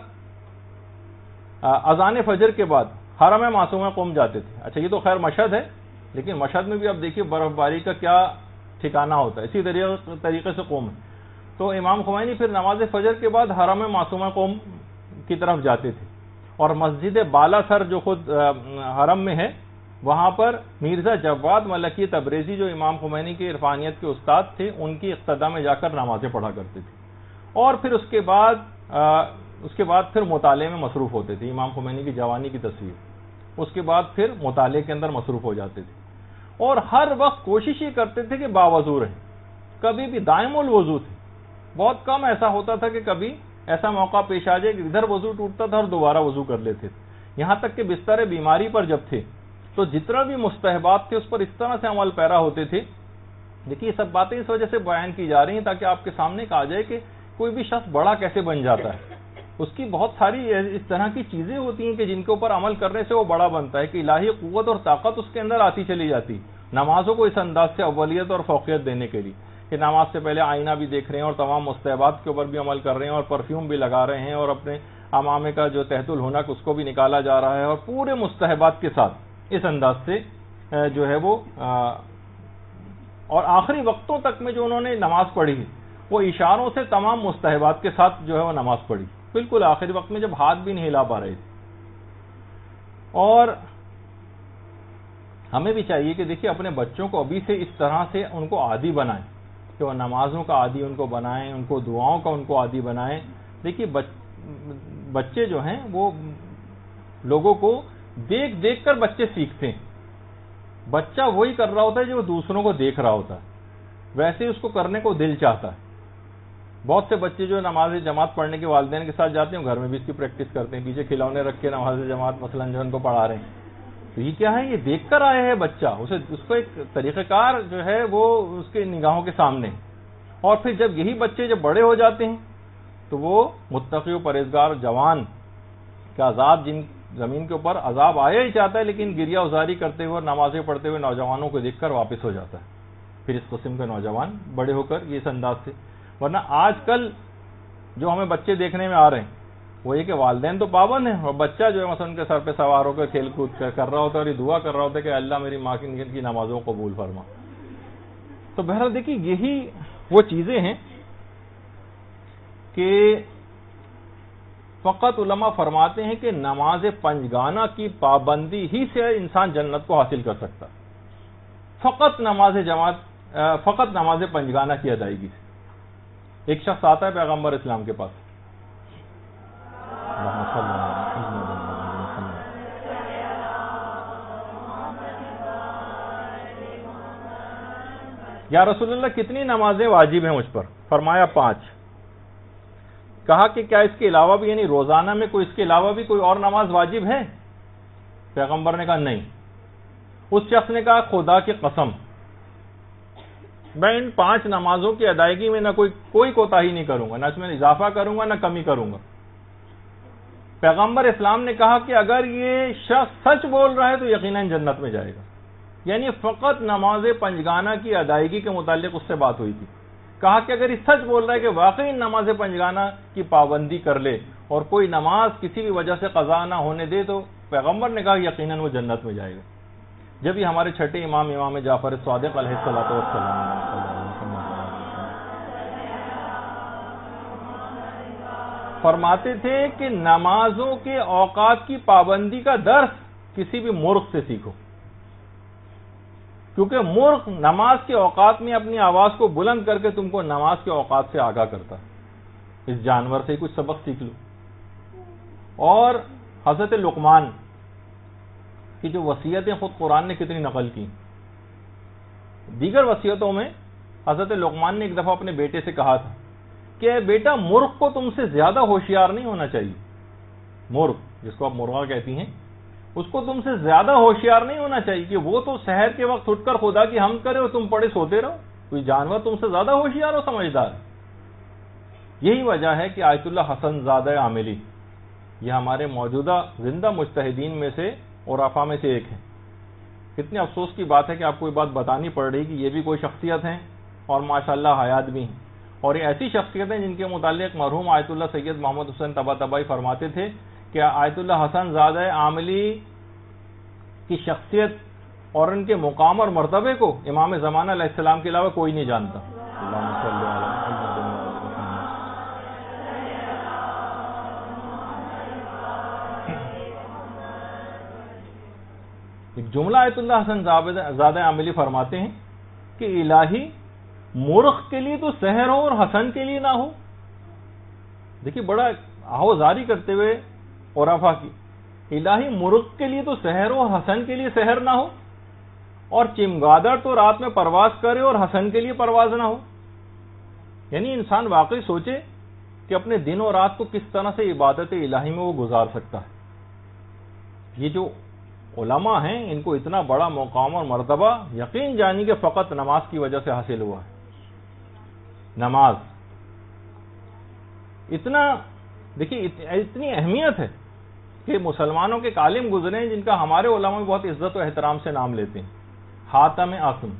اذان فجر کے بعد حرم معصومہ قم جاتے تھے۔ اچھا یہ تو خیر مشہد ہے، لیکن مشہد میں بھی اب دیکھیے برف باری کا کیا ٹھکانہ ہوتا ہے، اسی طریقے سے قم ہے۔ تو امام خمینی پھر نماز فجر کے بعد حرم معصومہ قم کی طرف جاتے تھے، اور مسجد بالا سر جو خود حرم میں ہے وہاں پر مرزا جواد ملکی تبریزی جو امام خمینی کے عرفانیت کے استاد تھے ان کی اقتدا میں جا کر نمازیں پڑھا کرتے تھے، اور پھر اس کے بعد اس کے بعد پھر مطالعے میں مصروف ہوتے تھے۔ امام خمینی کی جوانی کی تصویر، اس کے بعد پھر مطالعے کے اندر مصروف ہو جاتے تھے، اور ہر وقت کوشش یہ کرتے تھے کہ باوضو رہیں، کبھی بھی دائم الوضو تھے، بہت کم ایسا ہوتا تھا کہ کبھی ایسا موقع پیش آ جائے کہ ادھر وضو ٹوٹتا تھا اور دوبارہ وضو کر لیتے تھے۔ یہاں تک کہ بستر بیماری پر جب تھے تو جتنا بھی مستحبات تھے اس پر اس طرح سے عمل پیرا ہوتے تھے۔ دیکھیے یہ سب باتیں اس وجہ سے بیان کی جا رہی ہیں تاکہ آپ کے سامنے آ جائے کہ کوئی بھی شخص بڑا کیسے بن جاتا ہے، اس کی بہت ساری اس طرح کی چیزیں ہوتی ہیں کہ جن کے اوپر عمل کرنے سے وہ بڑا بنتا ہے، کہ الہی قوت اور طاقت اس کے اندر آتی چلی جاتی، نمازوں کو اس انداز سے اولیت اور فوقیت دینے کے لیے کہ نماز سے پہلے آئینہ بھی دیکھ رہے ہیں اور تمام مستحبات کے اوپر بھی عمل کر رہے ہیں اور پرفیوم بھی لگا رہے ہیں اور اپنے امامے کا جو تحت الحنک اس کو بھی نکالا جا رہا ہے اور پورے مستحبات کے ساتھ اس انداز سے جو ہے وہ اور آخری وقتوں تک میں جو انہوں نے نماز پڑھی وہ اشاروں سے تمام مستحبات کے ساتھ جو ہے وہ نماز پڑھی، بالکل آخری وقت میں جب ہاتھ بھی نہیں ہلا پا رہے تھے۔ اور ہمیں بھی چاہیے کہ دیکھیے اپنے بچوں کو ابھی سے اس طرح سے ان کو عادی بنائیں کہ وہ نمازوں کا عادی ان کو بنائیں، ان کو دعاؤں کا ان کو عادی بنائیں۔ دیکھیے بچے جو ہیں وہ لوگوں کو دیکھ دیکھ کر بچے سیکھتے ہیں۔ بچہ وہی کر رہا ہوتا ہے جو دوسروں کو دیکھ رہا ہوتا ہے، ویسے اس کو کرنے کو دل چاہتا ہے۔ بہت سے بچے جو نماز جماعت پڑھنے کے والدین کے ساتھ جاتے ہیں گھر میں بھی اس کی پریکٹس کرتے ہیں، پیچھے کھلونے رکھ کے نماز جماعت مثلا جو ان کو پڑھا رہے ہیں، تو یہ کیا ہے؟ یہ دیکھ کر آیا ہے بچہ، اسے اس کو ایک طریقہ کار جو ہے وہ اس کے نگاہوں کے سامنے۔ اور پھر جب یہی بچے جب بڑے ہو جاتے ہیں تو وہ متقی و پرہیزگار جوان کا عذاب، جن زمین کے اوپر عذاب آیا ہی چاہتا ہے لیکن گریہ ازاری کرتے ہوئے اور نمازیں پڑھتے ہوئے نوجوانوں کو دیکھ کر واپس ہو جاتا ہے۔ پھر اس قسم کے نوجوان بڑے ہو کر یہ اس انداز سے، ورنہ آج کل جو ہمیں بچے دیکھنے میں آ رہے ہیں وہ یہ کہ والدین تو پابند ہیں اور بچہ جو ہے مثلا ان کے سر پہ سوار ہو کر کھیل کود کر رہا ہوتا ہے اور یہ دعا کر رہا ہوتا ہے کہ اللہ میری ماں کی نمازوں کو قبول فرما۔ تو بہرحال دیکھیے یہی وہ چیزیں ہیں کہ فقط علماء فرماتے ہیں کہ نماز پنجگانہ کی پابندی ہی سے انسان جنت کو حاصل کر سکتا، فقط نماز جماعت فقط نماز پنجگانہ کی ادائیگی سے۔ ایک شخص آتا ہے پیغمبر اسلام کے پاس، یا رسول اللہ کتنی نمازیں واجب ہیں مجھ پر؟ فرمایا پانچ۔ کہا کہ کیا اس کے علاوہ بھی، یعنی روزانہ میں کوئی اس کے علاوہ بھی کوئی اور نماز واجب ہے؟ پیغمبر نے کہا نہیں۔ اس شخص نے کہا خدا کی قسم میں ان پانچ نمازوں کی ادائیگی میں نہ کوئی کوئی کوتاہی نہیں کروں گا، نہ اس میں اضافہ کروں گا نہ کمی کروں گا۔ پیغمبر اسلام نے کہا کہ اگر یہ شخص سچ بول رہا ہے تو یقیناً جنت میں جائے گا۔ یعنی فقط نماز پنجگانہ کی ادائیگی کے متعلق اس سے بات ہوئی تھی۔ کہا کہ اگر یہ سچ بول رہا ہے کہ واقعی نماز پنجگانہ کی پابندی کر لے اور کوئی نماز کسی بھی وجہ سے قضا نہ ہونے دے تو پیغمبر نے کہا یقیناً وہ جنت میں جائے گا۔ جب یہ ہمارے چھٹے امام امام جعفر صادق علیہ الصلوۃ والسلام فرماتے تھے کہ نمازوں کے اوقات کی پابندی کا درس کسی بھی مرغ سے سیکھو، کیونکہ مرغ نماز کے اوقات میں اپنی آواز کو بلند کر کے تم کو نماز کے اوقات سے آگاہ کرتا ہے۔ اس جانور سے ہی کچھ سبق سیکھ لو۔ اور حضرت لقمان کی جو وصیتیں خود قرآن نے کتنی نقل کی، دیگر وصیتوں میں حضرت لقمان نے ایک دفعہ اپنے بیٹے سے کہا تھا کہ بیٹا مرغ کو تم سے زیادہ ہوشیار نہیں ہونا چاہیے، مرغ جس کو آپ مرغا کہتی ہیں اس کو تم سے زیادہ ہوشیار نہیں ہونا چاہیے کہ وہ تو سحر کے وقت اٹھ کر خدا کی حمد کرے اور تم پڑے سوتے رہو، کوئی جانور تم سے زیادہ ہوشیار اور سمجھدار ہے۔ یہی وجہ ہے کہ آیت اللہ حسن زادہ عاملی یہ ہمارے موجودہ زندہ مجتہدین میں سے اور عفا میں سے ایک ہے۔ کتنے افسوس کی بات ہے کہ آپ کو یہ بات بتانی پڑ رہی کہ یہ بھی کوئی شخصیت ہیں اور ماشاءاللہ حیات بھی ہیں، اور یہ ایسی شخصیت ہیں جن کے متعلق مرحوم آیت اللہ سید محمد حسین طباطبائی فرماتے تھے کہ آیت اللہ حسن زادہ عاملی کی شخصیت اور ان کے مقام اور مرتبے کو امام زمانہ علیہ السلام کے علاوہ کوئی نہیں جانتا۔ ایک جملہ آیت اللہ حسن زادہ عاملی فرماتے ہیں کہ الہی مرغ کے لیے تو سحر ہو اور حسن کے لیے نہ ہو۔ دیکھیے بڑا آہوزاری کرتے ہوئے عرفا کی، الہی مرغ کے لیے تو سحر ہو اور حسن کے لیے سحر نہ ہو، اور چمگادڑ تو رات میں پرواز کرے اور حسن کے لیے پرواز نہ ہو۔ یعنی انسان واقعی سوچے کہ اپنے دن اور رات کو کس طرح سے عبادت الہی میں وہ گزار سکتا ہے۔ یہ جو علماء ہیں ان کو اتنا بڑا مقام اور مرتبہ یقین جانی کہ فقط نماز کی وجہ سے حاصل ہوا ہے۔ نماز اتنا دیکھیے اتنی اہمیت ہے کہ مسلمانوں کے عالم گزرے ہیں جن کا ہمارے علماء میں بہت عزت و احترام سے نام لیتے ہیں۔ حاتم اسم،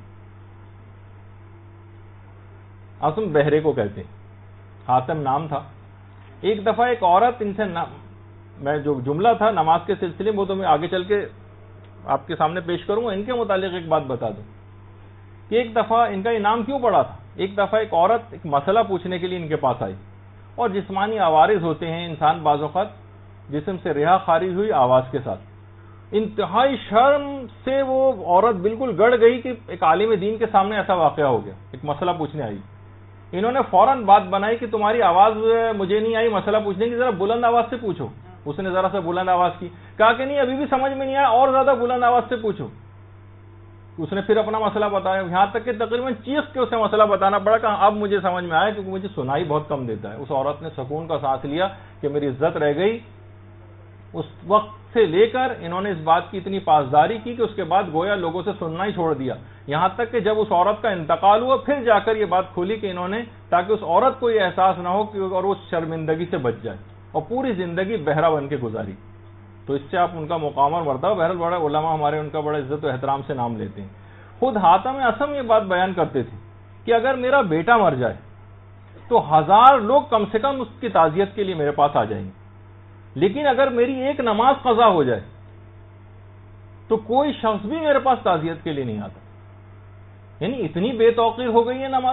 اسم بہرے کو کہتے ہیں، حاتم نام تھا۔ ایک دفعہ ایک عورت ان سے میں جو جملہ تھا نماز کے سلسلے میں وہ تو میں آگے چل کے آپ کے سامنے پیش کروں گا، ان کے متعلق ایک بات بتا دوں کہ ایک دفعہ ان کا انعام کیوں پڑا تھا۔ ایک دفعہ ایک عورت ایک مسئلہ پوچھنے کے لیے ان کے پاس آئی، اور جسمانی عوارض ہوتے ہیں انسان بعض اوقات جسم سے رہا خارج ہوئی آواز کے ساتھ، انتہائی شرم سے وہ عورت بالکل گڑ گئی کہ ایک عالم دین کے سامنے ایسا واقعہ ہو گیا، ایک مسئلہ پوچھنے آئی۔ انہوں نے فوراً بات بنائی کہ تمہاری آواز مجھے نہیں آئی مسئلہ پوچھنے کی، ذرا بلند آواز سے پوچھو۔ اس نے ذرا سا بلند آواز کی، کہا کہ نہیں ابھی بھی سمجھ میں نہیں آیا، اور زیادہ بلند آواز سے پوچھو۔ اس نے پھر اپنا مسئلہ بتایا، یہاں تک کہ تقریباً چیخ کے اسے مسئلہ بتانا پڑا کہ اب مجھے سمجھ میں آیا کیونکہ مجھے سنائی بہت کم دیتا ہے۔ اس عورت نے سکون کا سانس لیا کہ میری عزت رہ گئی۔ اس وقت سے لے کر انہوں نے اس بات کی اتنی پاسداری کی کہ اس کے بعد گویا لوگوں سے سننا ہی چھوڑ دیا، یہاں تک کہ جب اس عورت کا انتقال ہوا پھر جا کر یہ بات کھولی کہ انہوں نے، تاکہ اس عورت کو یہ احساس نہ ہو کہ اور وہ شرمندگی سے بچ جائے، اور پوری زندگی بہرا بن کے گزاری۔ تو اس سے آپ ان کا مقام اور مرتبہ، بہرحال بڑا علماء ہمارے ان کا بڑا عزت و احترام سے نام لیتے ہیں۔ خود حاتم اسم یہ بات بیان کرتے تھے کہ اگر میرا بیٹا مر جائے تو ہزار لوگ کم سے کم اس کی تعزیت کے لیے میرے پاس آ جائیں گے، لیکن اگر میری ایک نماز قضا ہو جائے تو کوئی شخص بھی میرے پاس تعزیت کے لیے نہیں آتا۔ یعنی اتنی بے توقیر ہو گئی ہے نماز۔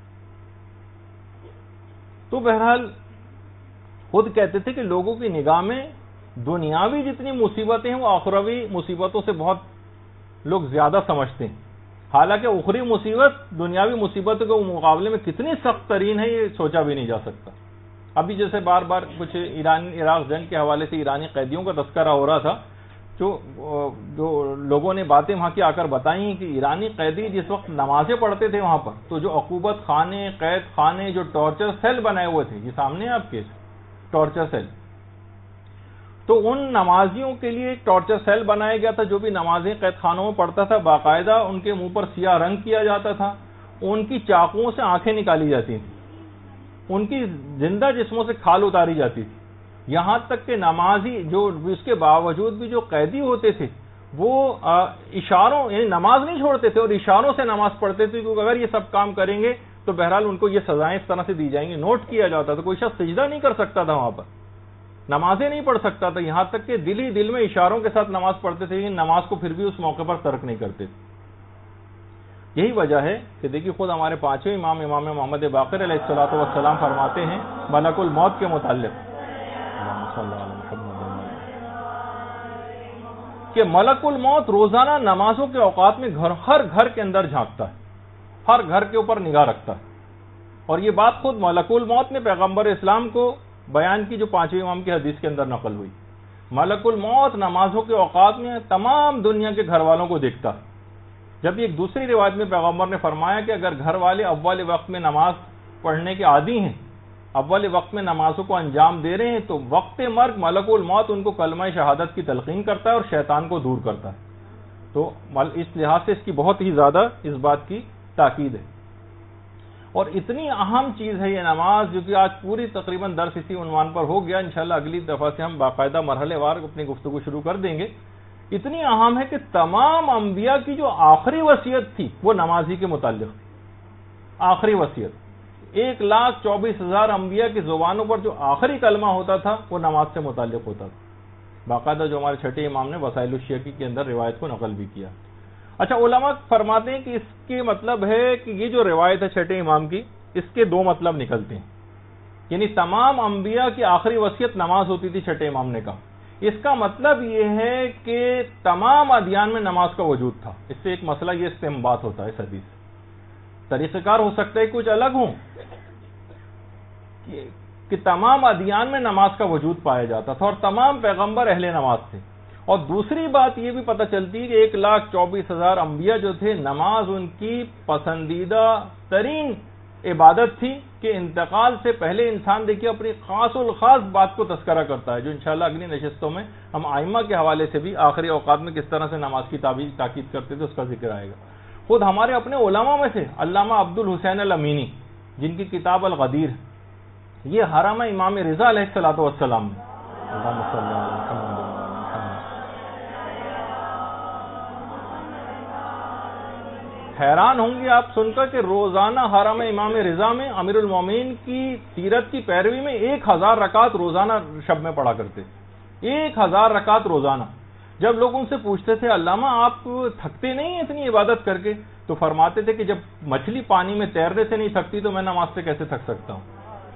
تو بہرحال خود کہتے تھے کہ لوگوں کی نگاہ میں دنیاوی جتنی مصیبتیں ہیں وہ آخروی مصیبتوں سے بہت لوگ زیادہ سمجھتے ہیں، حالانکہ اخری مصیبت دنیاوی مصیبتوں کے مقابلے میں کتنی سخت ترین ہے یہ سوچا بھی نہیں جا سکتا۔ ابھی جیسے بار بار کچھ ایران عراق جنگ کے حوالے سے ایرانی قیدیوں کا تذکرہ ہو رہا تھا، جو جو لوگوں نے باتیں وہاں کی آ کر بتائی کہ ایرانی قیدی جس وقت نمازیں پڑھتے تھے وہاں پر، تو جو عقوبت خانے، قید خانے، جو ٹارچر سیل بنائے ہوئے تھے، یہ سامنے ہیں آپ کے ٹارچر سیل، تو ان نمازیوں کے لیے ایک ٹارچر سیل بنایا گیا تھا جو بھی نمازیں قید خانوں میں پڑھتا تھا، باقاعدہ ان کے منہ پر سیاہ رنگ کیا جاتا تھا، ان کی چاقوؤں سے آنکھیں نکالی جاتی تھیں، ان کی زندہ جسموں سے کھال اتاری جاتی تھی، یہاں تک کہ نمازی جو اس کے باوجود بھی جو قیدی ہوتے تھے وہ اشاروں یعنی نماز نہیں چھوڑتے تھے اور اشاروں سے نماز پڑھتے تھے، کیونکہ اگر یہ سب کام کریں گے تو بہرحال ان کو یہ سزائیں اس طرح سے دی جائیں گی۔ نوٹ کیا جاتا تھا، کوئی شخص سجدہ نہیں کر سکتا تھا، وہاں پر نمازیں نہیں پڑھ سکتا تھا، یہاں تک کہ دل ہی دل میں اشاروں کے ساتھ نماز پڑھتے تھے، لیکن نماز کو پھر بھی اس موقع پر ترک نہیں کرتے تھے۔ یہی وجہ ہے کہ دیکھیے خود ہمارے پانچویں امام امام محمد باقر علیہ الصلوۃ والسلام فرماتے ہیں ملک الموت کے متعلق کہ ملک الموت روزانہ نمازوں کے اوقات میں گھر ہر گھر کے اندر جھانکتا ہے، ہر گھر کے اوپر نگاہ رکھتا ہے، اور یہ بات خود ملک الموت نے پیغمبر اسلام کو بیان کی جو پانچویں امام کی حدیث کے اندر نقل ہوئی۔ ملک الموت نمازوں کے اوقات میں تمام دنیا کے گھر والوں کو دیکھتا ہے، جب ایک دوسری روایت میں پیغمبر نے فرمایا کہ اگر گھر والے اول وقت میں نماز پڑھنے کے عادی ہیں، اول وقت میں نمازوں کو انجام دے رہے ہیں، تو وقت مرگ ملک الموت ان کو کلمہ شہادت کی تلقین کرتا ہے اور شیطان کو دور کرتا ہے۔ تو اس لحاظ سے اس کی بہت ہی زیادہ اس بات کی تاکید ہے، اور اتنی اہم چیز ہے یہ نماز، جو کہ آج پوری تقریباً درس اسی عنوان پر ہو گیا، انشاءاللہ اگلی دفعہ سے ہم باقاعدہ مرحلے وار اپنی گفتگو شروع کر دیں گے۔ اتنی اہم ہے کہ تمام انبیاء کی جو آخری وصیت تھی وہ نمازی کے متعلق تھی، آخری وصیت۔ ایک لاکھ چوبیس ہزار انبیاء کی زبانوں پر جو آخری کلمہ ہوتا تھا وہ نماز سے متعلق ہوتا تھا، باقاعدہ جو ہمارے چھٹے امام نے وسائل الشیخی کے اندر روایت کو نقل بھی کیا۔ اچھا، علماء فرماتے ہیں کہ اس کے مطلب ہے کہ یہ جو روایت ہے چھٹے امام کی، اس کے دو مطلب نکلتے ہیں، یعنی تمام انبیاء کی آخری وصیت نماز ہوتی تھی، چھٹے امام نے کہا اس کا مطلب یہ ہے کہ تمام ادیان میں نماز کا وجود تھا۔ اس سے ایک مسئلہ یہ استنباط ہوتا ہے اس حدیث سے، طریقہ کار ہو سکتا ہے کچھ الگ ہوں کہ تمام ادیان میں نماز کا وجود پایا جاتا تھا اور تمام پیغمبر اہل نماز تھے، اور دوسری بات یہ بھی پتہ چلتی ہے کہ ایک لاکھ چوبیس ہزار انبیاء جو تھے نماز ان کی پسندیدہ ترین عبادت تھی، کہ انتقال سے پہلے انسان دیکھیے اپنی خاص الخاص بات کو تذکرہ کرتا ہے، جو انشاءاللہ اگلی نشستوں میں ہم ائمہ کے حوالے سے بھی آخری اوقات میں کس طرح سے نماز کی تاکید کرتے تھے اس کا ذکر آئے گا۔ خود ہمارے اپنے علماء میں سے علامہ عبد الحسین الامینی، جن کی کتاب الغدیر، یہ حرم امام رضا علیہ الصلوۃ والسلام میں اللہم صلی علی محمد حیران ہوں گے آپ سن کر کہ روزانہ حرم امام رضا میں امیر المومنین کی سیرت کی پیروی میں ایک ہزار رکعت روزانہ شب میں پڑھا کرتے، ایک ہزار رکعت روزانہ۔ جب لوگ ان سے پوچھتے تھے علامہ آپ تھکتے نہیں ہیں اتنی عبادت کر کے، تو فرماتے تھے کہ جب مچھلی پانی میں تیرنے سے نہیں تھکتی تو میں نماز سے کیسے تھک سکتا ہوں۔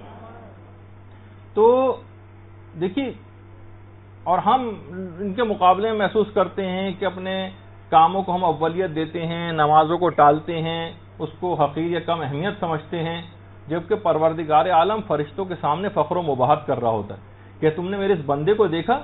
تو دیکھیے، اور ہم ان کے مقابلے میں محسوس کرتے ہیں کہ اپنے کاموں کو ہم اولیت دیتے ہیں، نمازوں کو ٹالتے ہیں، اس کو حقیر یا کم اہمیت سمجھتے ہیں، جبکہ پروردگار عالم فرشتوں کے سامنے فخر و مباحت کر رہا ہوتا ہے کہ تم نے میرے اس بندے کو دیکھا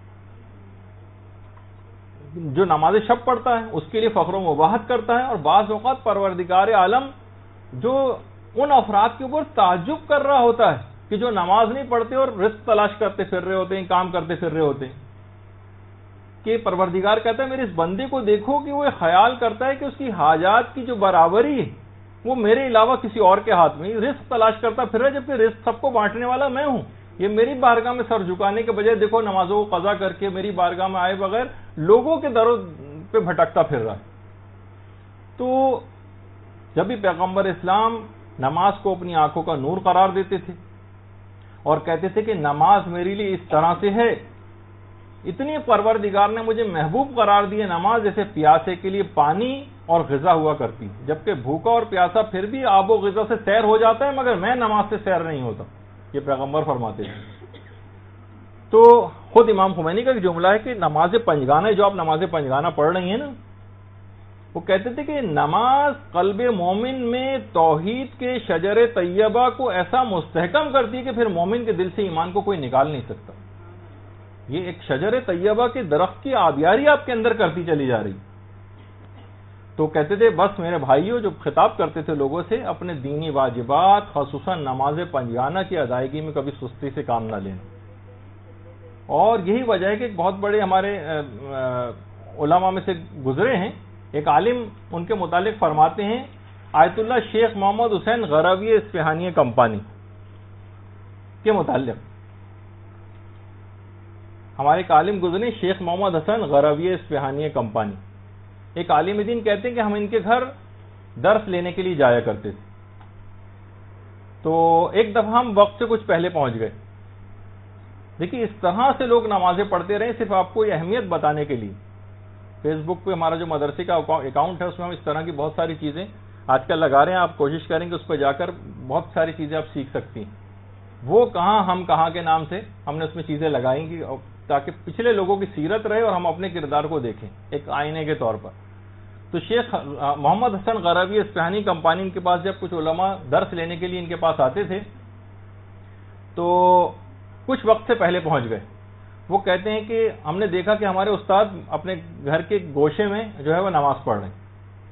جو نماز شب پڑھتا ہے، اس کے لیے فخر و مباحت کرتا ہے، اور بعض اوقات پروردگار عالم جو ان افراد کے اوپر تعجب کر رہا ہوتا ہے کہ جو نماز نہیں پڑھتے اور رزق تلاش کرتے پھر رہے ہوتے ہیں، کام کرتے پھر رہے ہوتے ہیں، کہ پروردگار کہتا ہے میرے اس بندے کو دیکھو کہ وہ خیال کرتا ہے کہ اس کی حاجات کی جو برابری ہے وہ میرے علاوہ کسی اور کے ہاتھ میں، رزق تلاش کرتا پھر رہا ہے، جبکہ رزق سب کو بانٹنے والا میں ہوں۔ یہ میری بارگاہ میں سر جھکانے کے بجائے دیکھو نمازوں کو قضا کر کے میری بارگاہ میں آئے بغیر لوگوں کے دروں پہ بھٹکتا پھر رہا ہے۔ تو جب بھی پیغمبر اسلام نماز کو اپنی آنکھوں کا نور قرار دیتے تھے اور کہتے تھے کہ نماز میرے لیے اس طرح سے ہے، اتنی پروردگار نے مجھے محبوب قرار دیے نماز جیسے پیاسے کے لیے پانی اور غذا ہوا کرتی، جبکہ بھوکا اور پیاسا پھر بھی آب و غذا سے سیر ہو جاتا ہے مگر میں نماز سے سیر نہیں ہوتا، یہ پیغمبر فرماتے ہیں۔ تو خود امام خمینی کا ایک جملہ ہے کہ نماز پنجگانہ جو آپ نماز پنجگانہ پڑھ رہی ہیں نا، وہ کہتے تھے کہ نماز قلب مومن میں توحید کے شجر طیبہ کو ایسا مستحکم کرتی ہے کہ پھر مومن کے دل سے ایمان کو کوئی نکال نہیں سکتا۔ یہ ایک شجر طیبہ کے درخت کی آبیاری آپ کے اندر کرتی چلی جا رہی۔ تو کہتے تھے بس میرے بھائیوں، جو خطاب کرتے تھے لوگوں سے، اپنے دینی واجبات خصوصاً نماز پنجگانہ کی ادائیگی میں کبھی سستی سے کام نہ لینا۔ اور یہی وجہ ہے کہ ایک بہت بڑے ہمارے علماء میں سے گزرے ہیں، ایک عالم ان کے متعلق فرماتے ہیں، آیت اللہ شیخ محمد حسین غروی اصفہانی کمپانی کے متعلق ہمارے ایک عالم گزرے شیخ محمد حسن غروی اصفہانی کمپانی، ایک عالم دین کہتے ہیں کہ ہم ان کے گھر درس لینے کے لیے جایا کرتے تھے۔ تو ایک دفعہ ہم وقت سے کچھ پہلے پہنچ گئے۔ دیکھیے اس طرح سے لوگ نمازیں پڑھتے رہے، صرف آپ کو یہ اہمیت بتانے کے لیے۔ فیس بک پہ ہمارا جو مدرسے کا اکاؤنٹ ہے اس میں ہم اس طرح کی بہت ساری چیزیں آج کل لگا رہے ہیں، آپ کوشش کریں کہ اس پہ جا کر بہت ساری چیزیں آپ سیکھ سکتی ہیں۔ وہ کہاں ہم کہاں کے نام سے ہم نے اس میں چیزیں لگائیں گی تاکہ پچھلے لوگوں کی سیرت رہے اور ہم اپنے کردار کو دیکھیں ایک آئینے کے طور پر۔ تو شیخ محمد حسن غروی اصفہانی کمپانی کے پاس جب کچھ علماء درس لینے کے لیے ان کے پاس آتے تھے تو کچھ وقت سے پہلے پہنچ گئے۔ وہ کہتے ہیں کہ ہم نے دیکھا کہ ہمارے استاد اپنے گھر کے گوشے میں جو ہے وہ نماز پڑھ رہے ہیں۔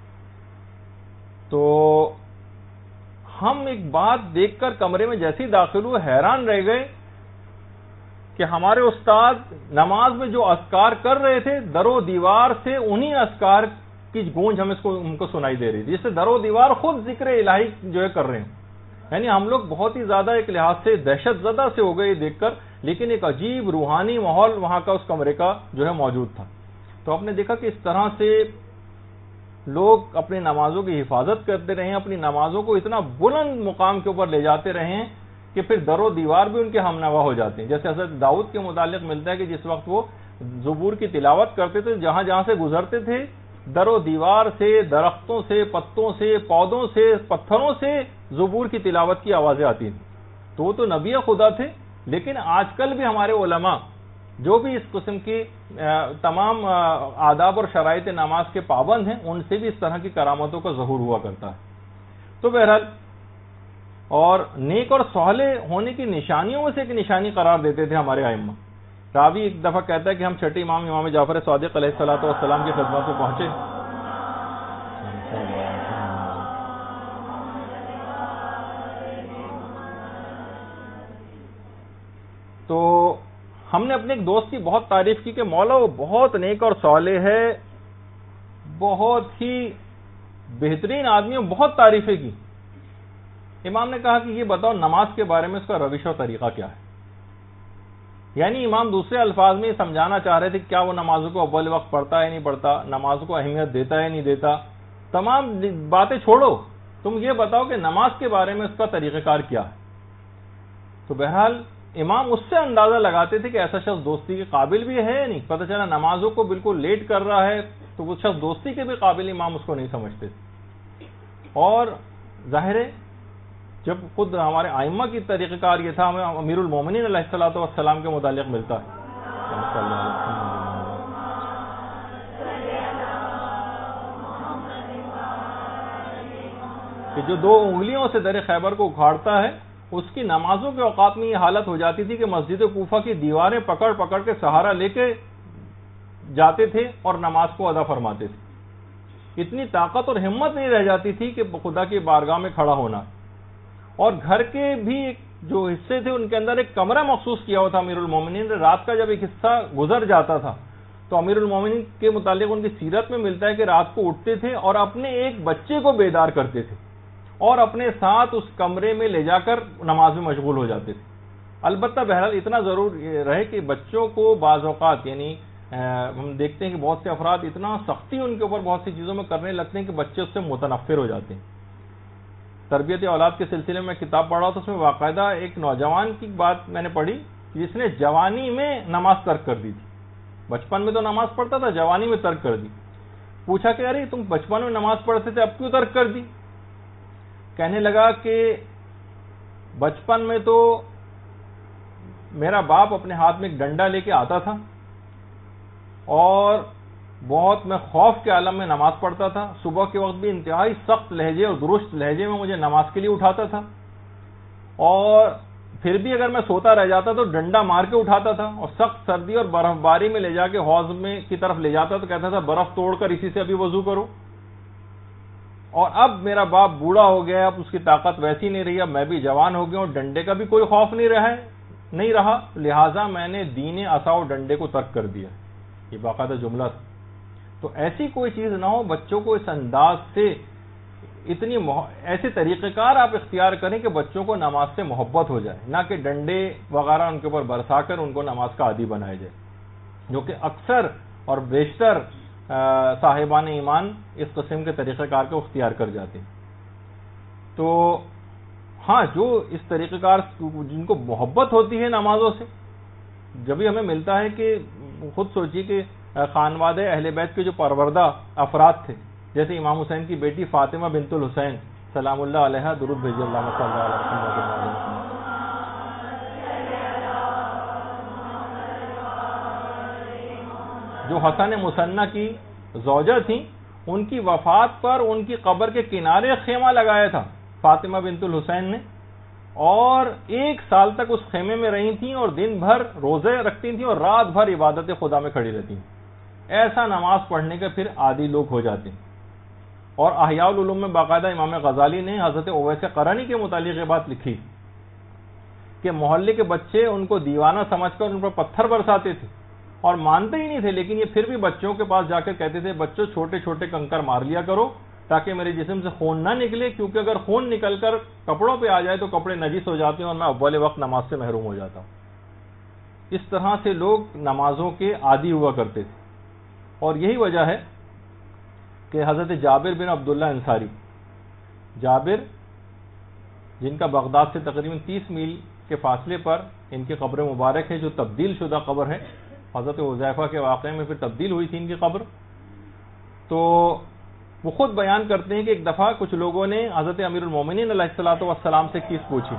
تو ہم ایک بات دیکھ کر کمرے میں جیسے ہی داخل ہوئے حیران رہ گئے کہ ہمارے استاد نماز میں جو اذکار کر رہے تھے در و دیوار سے انہی اذکار کی گونج ہم اس کو ان کو سنائی دے رہی تھی، جس سے در و دیوار خود ذکر الہی جو ہے کر رہے ہیں۔ یعنی ہم لوگ بہت ہی زیادہ ایک لحاظ سے دہشت زدہ سے ہو گئے یہ دیکھ کر، لیکن ایک عجیب روحانی ماحول وہاں کا اس کمرے کا جو ہے موجود تھا۔ تو آپ نے دیکھا کہ اس طرح سے لوگ اپنی نمازوں کی حفاظت کرتے رہے ہیں، اپنی نمازوں کو اتنا بلند مقام کے اوپر لے جاتے رہے ہیں کہ پھر در و دیوار بھی ان کے ہم نوا ہو جاتے ہیں۔ جیسے حضرت داؤد کے متعلق ملتا ہے کہ جس وقت وہ زبور کی تلاوت کرتے تھے، جہاں جہاں سے گزرتے تھے در و دیوار سے، درختوں سے، پتوں سے، پودوں سے، پتھروں سے زبور کی تلاوت کی آوازیں آتی تھیں۔ تو وہ تو نبی خدا تھے، لیکن آج کل بھی ہمارے علماء جو بھی اس قسم کی تمام آداب اور شرائط نماز کے پابند ہیں، ان سے بھی اس طرح کی کرامتوں کا ظہور ہوا کرتا ہے۔ تو بہرحال اور نیک اور صالح ہونے کی نشانیوں میں سے ایک نشانی قرار دیتے تھے ہمارے ائمہ۔ راوی ایک دفعہ کہتا ہے کہ ہم چھٹے امام امام جعفر صادق علیہ الصلوۃ والسلام کی خدمت میں پہنچے، تو ہم نے اپنے ایک دوست کی بہت تعریف کی کہ مولا وہ بہت نیک اور صالح ہے، بہت ہی بہترین آدمی، بہت تعریفیں کی۔ امام نے کہا کہ یہ بتاؤ نماز کے بارے میں اس کا روش اور طریقہ کیا ہے؟ یعنی امام دوسرے الفاظ میں یہ سمجھانا چاہ رہے تھے کہ کیا وہ نمازوں کو اول وقت پڑھتا ہے نہیں پڑھتا، نماز کو اہمیت دیتا ہے نہیں دیتا، تمام باتیں چھوڑو، تم یہ بتاؤ کہ نماز کے بارے میں اس کا طریقہ کار کیا ہے۔ تو بہرحال امام اس سے اندازہ لگاتے تھے کہ ایسا شخص دوستی کے قابل بھی ہے یا نہیں۔ پتہ چلا نمازوں کو بالکل لیٹ کر رہا ہے تو وہ شخص دوستی کے بھی قابل امام اس کو نہیں سمجھتے تھے۔ اور ظاہر ہے جب خود ہمارے ائمہ کی طریقہ کار یہ تھا، ہمیں امیر المومنین علیہ الصلوۃ والسلام کے متعلق ملتا ہے کہ جو دو انگلیوں سے در خیبر کو اکھاڑتا ہے، اس کی نمازوں کے اوقات میں یہ حالت ہو جاتی تھی کہ مسجد کوفہ کی دیواریں پکڑ پکڑ کے سہارا لے کے جاتے تھے اور نماز کو ادا فرماتے تھے۔ اتنی طاقت اور ہمت نہیں رہ جاتی تھی کہ خدا کی بارگاہ میں کھڑا ہونا۔ اور گھر کے بھی جو حصے تھے ان کے اندر ایک کمرہ مخصوص کیا ہوا تھا امیر المومنین نے۔ رات کا جب ایک حصہ گزر جاتا تھا تو امیر المومنین کے متعلق ان کی سیرت میں ملتا ہے کہ رات کو اٹھتے تھے اور اپنے ایک بچے کو بیدار کرتے تھے اور اپنے ساتھ اس کمرے میں لے جا کر نماز میں مشغول ہو جاتے تھے۔ البتہ بہرحال اتنا ضرور رہے کہ بچوں کو بعض اوقات یعنی ہم دیکھتے ہیں کہ بہت سے افراد اتنا سختی ان کے اوپر بہت سی چیزوں میں کرنے لگتے ہیں کہ بچے اس سے متنفر ہو جاتے ہیں۔ تربیت اولاد کے سلسلے میں کتاب پڑھا تو اس میں باقاعدہ ایک نوجوان کی بات میں نے پڑھی جس نے جوانی میں نماز ترک کر دی تھی۔ بچپن میں تو نماز پڑھتا تھا، جوانی میں ترک کر دی۔ پوچھا کہ ارے تم بچپن میں نماز پڑھتے تھے اب کیوں ترک کر دی؟ کہنے لگا کہ بچپن میں تو میرا باپ اپنے ہاتھ میں ایک ڈنڈا لے کے آتا تھا اور بہت میں خوف کے عالم میں نماز پڑھتا تھا۔ صبح کے وقت بھی انتہائی سخت لہجے اور درست لہجے میں مجھے نماز کے لیے اٹھاتا تھا، اور پھر بھی اگر میں سوتا رہ جاتا تو ڈنڈا مار کے اٹھاتا تھا، اور سخت سردی اور برف باری میں لے جا کے حوض میں کی طرف لے جاتا تو کہتا تھا برف توڑ کر اسی سے ابھی وضو کرو۔ اور اب میرا باپ بوڑھا ہو گیا، اب اس کی طاقت ویسی نہیں رہی، اب میں بھی جوان ہو گیا اور ڈنڈے کا بھی کوئی خوف نہیں رہا نہیں رہا لہٰذا میں نے دین عصا و ڈنڈے کو ترک کر دیا۔ یہ باقاعدہ جملہ تھا۔ تو ایسی کوئی چیز نہ ہو، بچوں کو اس انداز سے اتنی مح... ایسے طریقہ کار آپ اختیار کریں کہ بچوں کو نماز سے محبت ہو جائے، نہ کہ ڈنڈے وغیرہ ان کے اوپر برسا کر ان کو نماز کا عادی بنایا جائے، جو کہ اکثر اور بیشتر صاحبان ایمان اس قسم کے طریقہ کار کو اختیار کر جاتے ہیں۔ تو ہاں، جو اس طریقہ کار جن کو محبت ہوتی ہے نمازوں سے، جبھی ہمیں ملتا ہے کہ خود سوچیے کہ خانواد اہل بیت کے جو پروردہ افراد تھے، جیسے امام حسین کی بیٹی فاطمہ بنت الحسین سلام اللہ علیہا، درود بھیجیے اللہ صلی اللہ علیہ وسلم، جو حسن مثنی کی زوجہ تھیں، ان کی وفات پر ان کی قبر کے کنارے خیمہ لگایا تھا فاطمہ بنت الحسین نے، اور ایک سال تک اس خیمے میں رہی تھیں اور دن بھر روزے رکھتی تھیں اور رات بھر عبادت خدا میں کھڑی رہتی ہیں۔ ایسا نماز پڑھنے کے پھر عادی لوگ ہو جاتے ہیں۔ اور احیاء العلوم میں باقاعدہ امام غزالی نے حضرت اویس قرنی کے متعلق یہ بات لکھی کہ محلے کے بچے ان کو دیوانہ سمجھ کر ان پر پتھر برساتے تھے اور مانتے ہی نہیں تھے، لیکن یہ پھر بھی بچوں کے پاس جا کر کہتے تھے بچوں چھوٹے چھوٹے کنکر مار لیا کرو تاکہ میرے جسم سے خون نہ نکلے، کیونکہ اگر خون نکل کر کپڑوں پہ آ جائے تو کپڑے نجس ہو جاتے ہیں اور میں اول وقت نماز سے محروم ہو جاتا ہوں۔ اس طرح سے لوگ نمازوں کے عادی ہوا کرتے تھے، اور یہی وجہ ہے کہ حضرت جابر بن عبداللہ انصاری، جابر جن کا بغداد سے تقریباً تیس میل کے فاصلے پر ان کی قبر مبارک ہے، جو تبدیل شدہ قبر ہے، حضرت حذیفہ کے واقعے میں پھر تبدیل ہوئی تھی ان کی قبر، تو وہ خود بیان کرتے ہیں کہ ایک دفعہ کچھ لوگوں نے حضرت امیر المومنین علیہ الصلوۃ والسلام سے چیز پوچھی،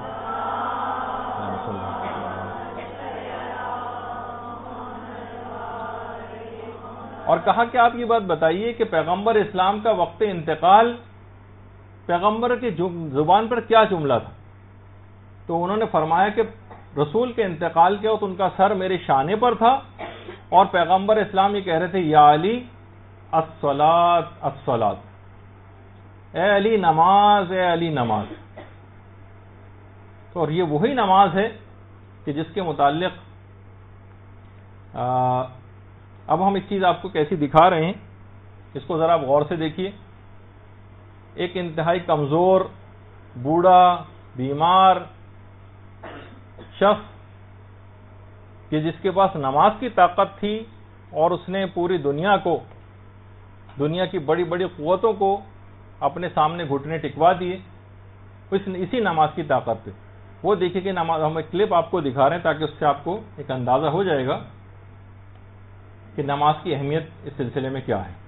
اور کہا کہ آپ یہ بات بتائیے کہ پیغمبر اسلام کا وقت انتقال پیغمبر کی زبان پر کیا جملہ تھا؟ تو انہوں نے فرمایا کہ رسول کے انتقال کے وقت ان کا سر میرے شانے پر تھا اور پیغمبر اسلام یہ کہہ رہے تھے یا علی الصلاۃ الصلاۃ، اے علی نماز، اے علی نماز۔ تو اور یہ وہی نماز ہے کہ جس کے متعلق آ, اب ہم ایک چیز آپ کو کیسی دکھا رہے ہیں، اس کو ذرا آپ غور سے دیکھیے۔ ایک انتہائی کمزور، بوڑھا، بیمار شخص کہ جس کے پاس نماز کی طاقت تھی اور اس نے پوری دنیا کو، دنیا کی بڑی بڑی قوتوں کو اپنے سامنے گھٹنے ٹکوا دیے اسی نماز کی طاقت پہ. وہ دیکھیے کہ نماز ہم ایک کلپ آپ کو دکھا رہے ہیں تاکہ اس سے آپ کو ایک اندازہ ہو جائے گا کہ نماز کی اہمیت اس سلسلے میں کیا ہے.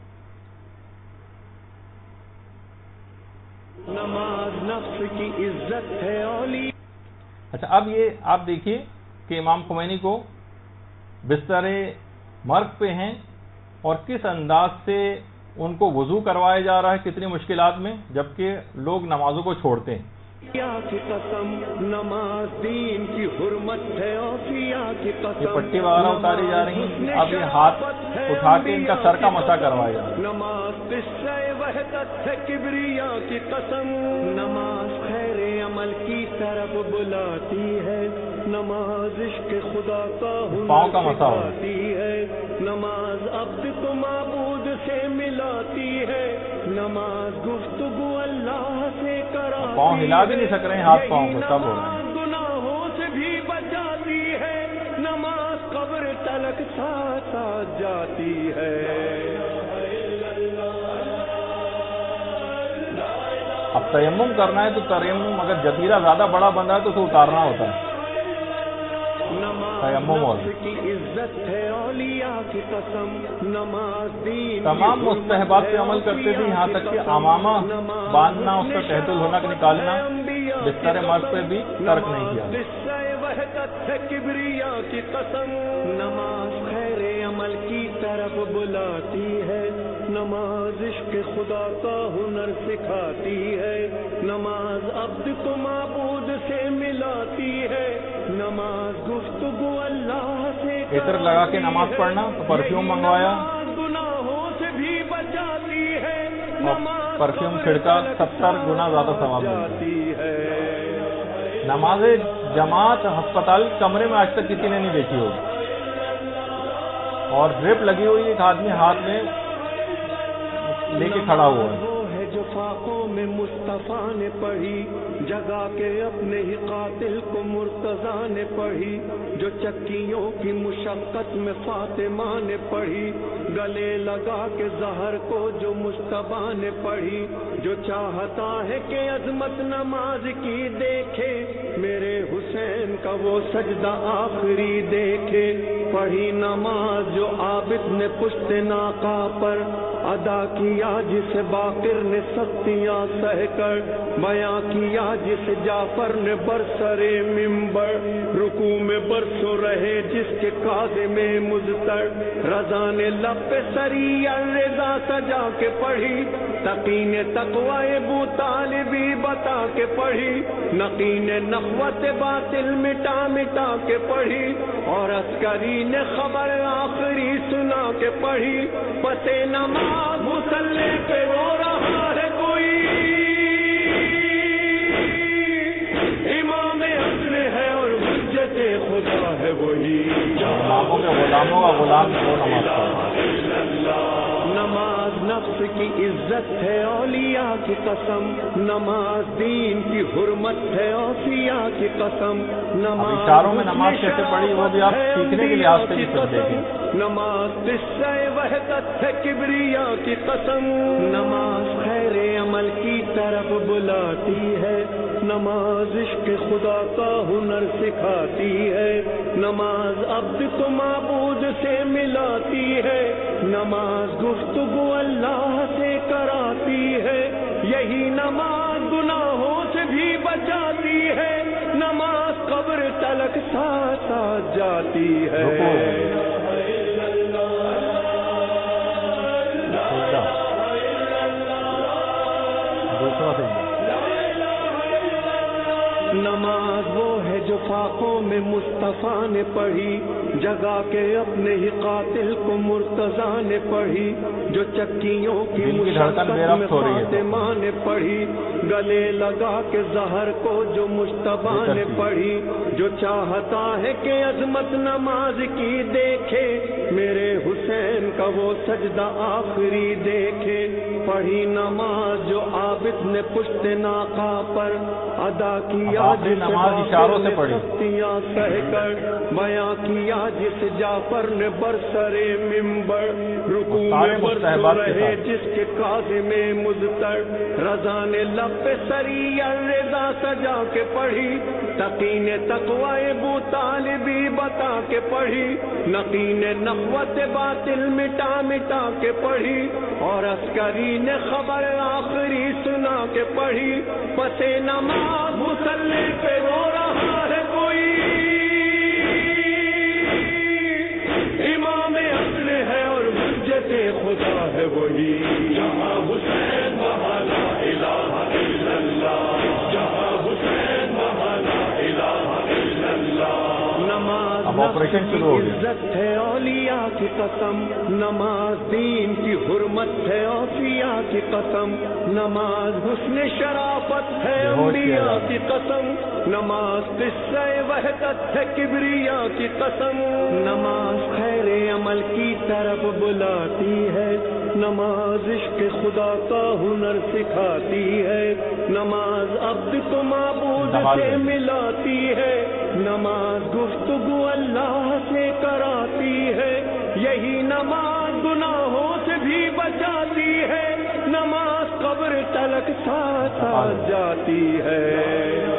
نماز نفس کی عزت ہے اولیاء. اچھا اب یہ آپ دیکھیے کہ امام خمینی کو بستر مرگ پہ ہیں اور کس انداز سے ان کو وضو کروایا جا رہا ہے کتنی مشکلات میں، جبکہ لوگ نمازوں کو چھوڑتے ہیں. کی قسم نماز دین کی حرمت ہے. اوفیا کی قسم یہ پٹی وغیرہ اتاری جا رہی ہیں. اب یہ ہاتھ اٹھا کے ان کا سر کا مسا کروایا جا رہا ہے. نماز قصہ وحدت ہے کبریا کی قسم. نماز خیر عمل کی طرف بلاتی ہے. نماز عشق خدا کا پاؤں کا مسا ہوتی ہے. نماز عبد کو معبود سے ملاتی ہے. نماز گفتگو اللہ سے کراتی. پاؤں ہلا بھی نہیں سک رہے ہیں ہاتھ پاؤں کو سب ہو رہے ہیں. گناہوں سے بھی بچاتی ہے. نماز قبر تلک ساتھ ساتھ جاتی ہے. اب تیمم کرنا ہے تو تیمم اگر جزیرہ زیادہ بڑا بندہ ہے تو اسے اتارنا ہوتا ہے. نماز کی عزت ہے اولیاء کی قسم. نماز دین تمام مستحبات پہ عمل کرتے تھے یہاں تک کہ امامہ باندھنا اس کا تحت الحنک نکالنا بستر مرگ پہ بھی ترک نہیں کیا. وحدت ہے کبریا کی قسم. نماز خیر عمل کی طرف بلاتی ہے. نماز عشق خدا کا ہنر سکھاتی ہے. نماز عبد کو معبود سے ملاتی ہے. نماز گفتگو اللہ سے عطر لگا کے نماز پڑھنا تو پرفیوم منگوایا گناہوں سے بھی بچاتی ہے. اور پرفیوم چھڑکا ستر گنا زیادہ ثواب ملتی ہے. نماز جماعت ہسپتال کمرے میں آج تک کسی نے نہیں دیکھی ہوگی اور ڈرپ لگی ہوئی ایک آدمی ہاتھ میں لے کے کھڑا ہوا ہے. جو فاقوں میں مصطفیٰ نے پڑھی جگا کے اپنے ہی قاتل کو مرتضیٰ نے پڑھی. جو چکیوں کی مشقت میں فاطمہ نے پڑھی گلے لگا کے زہر کو جو مصطفیٰ نے پڑھی. جو چاہتا ہے کہ عظمت نماز کی دیکھے میرے حسین کا وہ سجدہ آخری دیکھے. پڑھی نماز جو عابد نے پشت ناقہ پر ادا کیا جسے باقر نے سختیاں سہ کر بیاں کیا جسے جعفر نے برسرے ممبر رکوع میں برسوں رہے جس کے قاضے میں مزتر. رضا نے لب پہ سری الرضا سجا کے پڑھی. تقی نے تقوی ابو طالبی بتا کے پڑھی. نقی نے نخوت باطل مٹا مٹا کے پڑھی. اور عسکری نے خبر آخری سنا کے پڑھی. پتے نماز مسلح پہ رو رہا ہے کوئی امام اصل ہے اور حجت خدا ہے وہی. غلاموں کے غلاموں کا غلام وہ نماز پڑھتا. نماز نفس کی عزت ہے اولیاء کی قسم. نماز دین کی حرمت ہے اوفیا کی قسم. نماز اشاروں میں نماز کیسے پڑھی وہ بھی آپ سیکھنے کے لحاظ سے بھی دیکھیں. نماز قصہ وحدت ہے کبریا کی قسم. نماز خیر عمل کی طرف بلاتی ہے. نماز عشق خدا کا ہنر سکھاتی ہے. نماز عبد کو معبود سے ملاتی ہے. نماز گفتگو اللہ سے کراتی ہے. یہی نماز گناہوں سے بھی بچاتی ہے. نماز قبر تلک ساتھ ساتھ جاتی ہے. نماز وہ ہے جو فاقوں میں مصطفیٰ نے پڑھی جگا کے اپنے ہی قاتل کو مرتضیٰ نے پڑھی. جو چکیوں کی مشقت میں فاطمہ نے پڑھی گلے لگا کے زہر کو جو مصطفیٰ نے پڑھی. جو چاہتا ہے کہ عظمت نماز کی دیکھے میرے حسین کا وہ سجدہ آخری دیکھے. پڑھی نماز جو عابد نے پشت ناقا پر ادا کیا، آپ نے نماز اشاروں سے پڑھی، سختیاں سہ کر بیاں کیا جس جعفر نے برسرے ممبر، رکوع میں برسو رہے جس کے کاظم مضطر، رضا نے لب پہ سری الرضا سجا کے پڑھی، تقی نے تقوی ابو طالبی بتا کے پڑھی، نقی نے نخوت باطل مٹا مٹا کے پڑھی، اور عسکری نے خبر آخری سنا کے پڑھی، پس نماز مصلی پہ رو رہا ہے کوئی، امام اصل ہے اور حجت خدا ہے وہی، جہاں حسین وہاں لا الہ الا اللہ، جہاں حسین وہاں لا الہ الا اللہ۔ نماز عزت ہے اولیاء کی قسم، نماز دین کی حرمت ہے اوفیاء کی قسم، نماز حسن شرافت ہے انبیاء کی قسم، نماز قصہ وحدت ہے کبریا کی قسم، نماز خیر عمل کی طرف بلاتی ہے، نماز عشق خدا کا ہنر سکھاتی ہے، نماز عبد کو معبود سے ملاتی ہے، نماز گفتگو اللہ سے کراتی ہے، یہی نماز گناہوں سے بھی بچاتی ہے، نماز قبر تلک ساتھ ساتھ جاتی ہے۔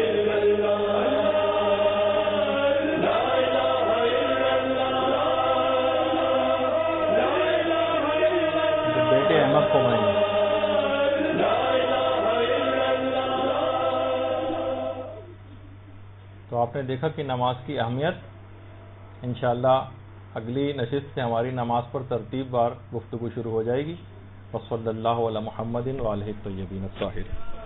بیٹے احمد کو میں تو آپ نے دیکھا کہ نماز کی اہمیت، انشاءاللہ اگلی نشست سے ہماری نماز پر ترتیب وار گفتگو شروع ہو جائے گی۔ وصلی اللہ علی محمد وآلہ الطیبین الطاہرین۔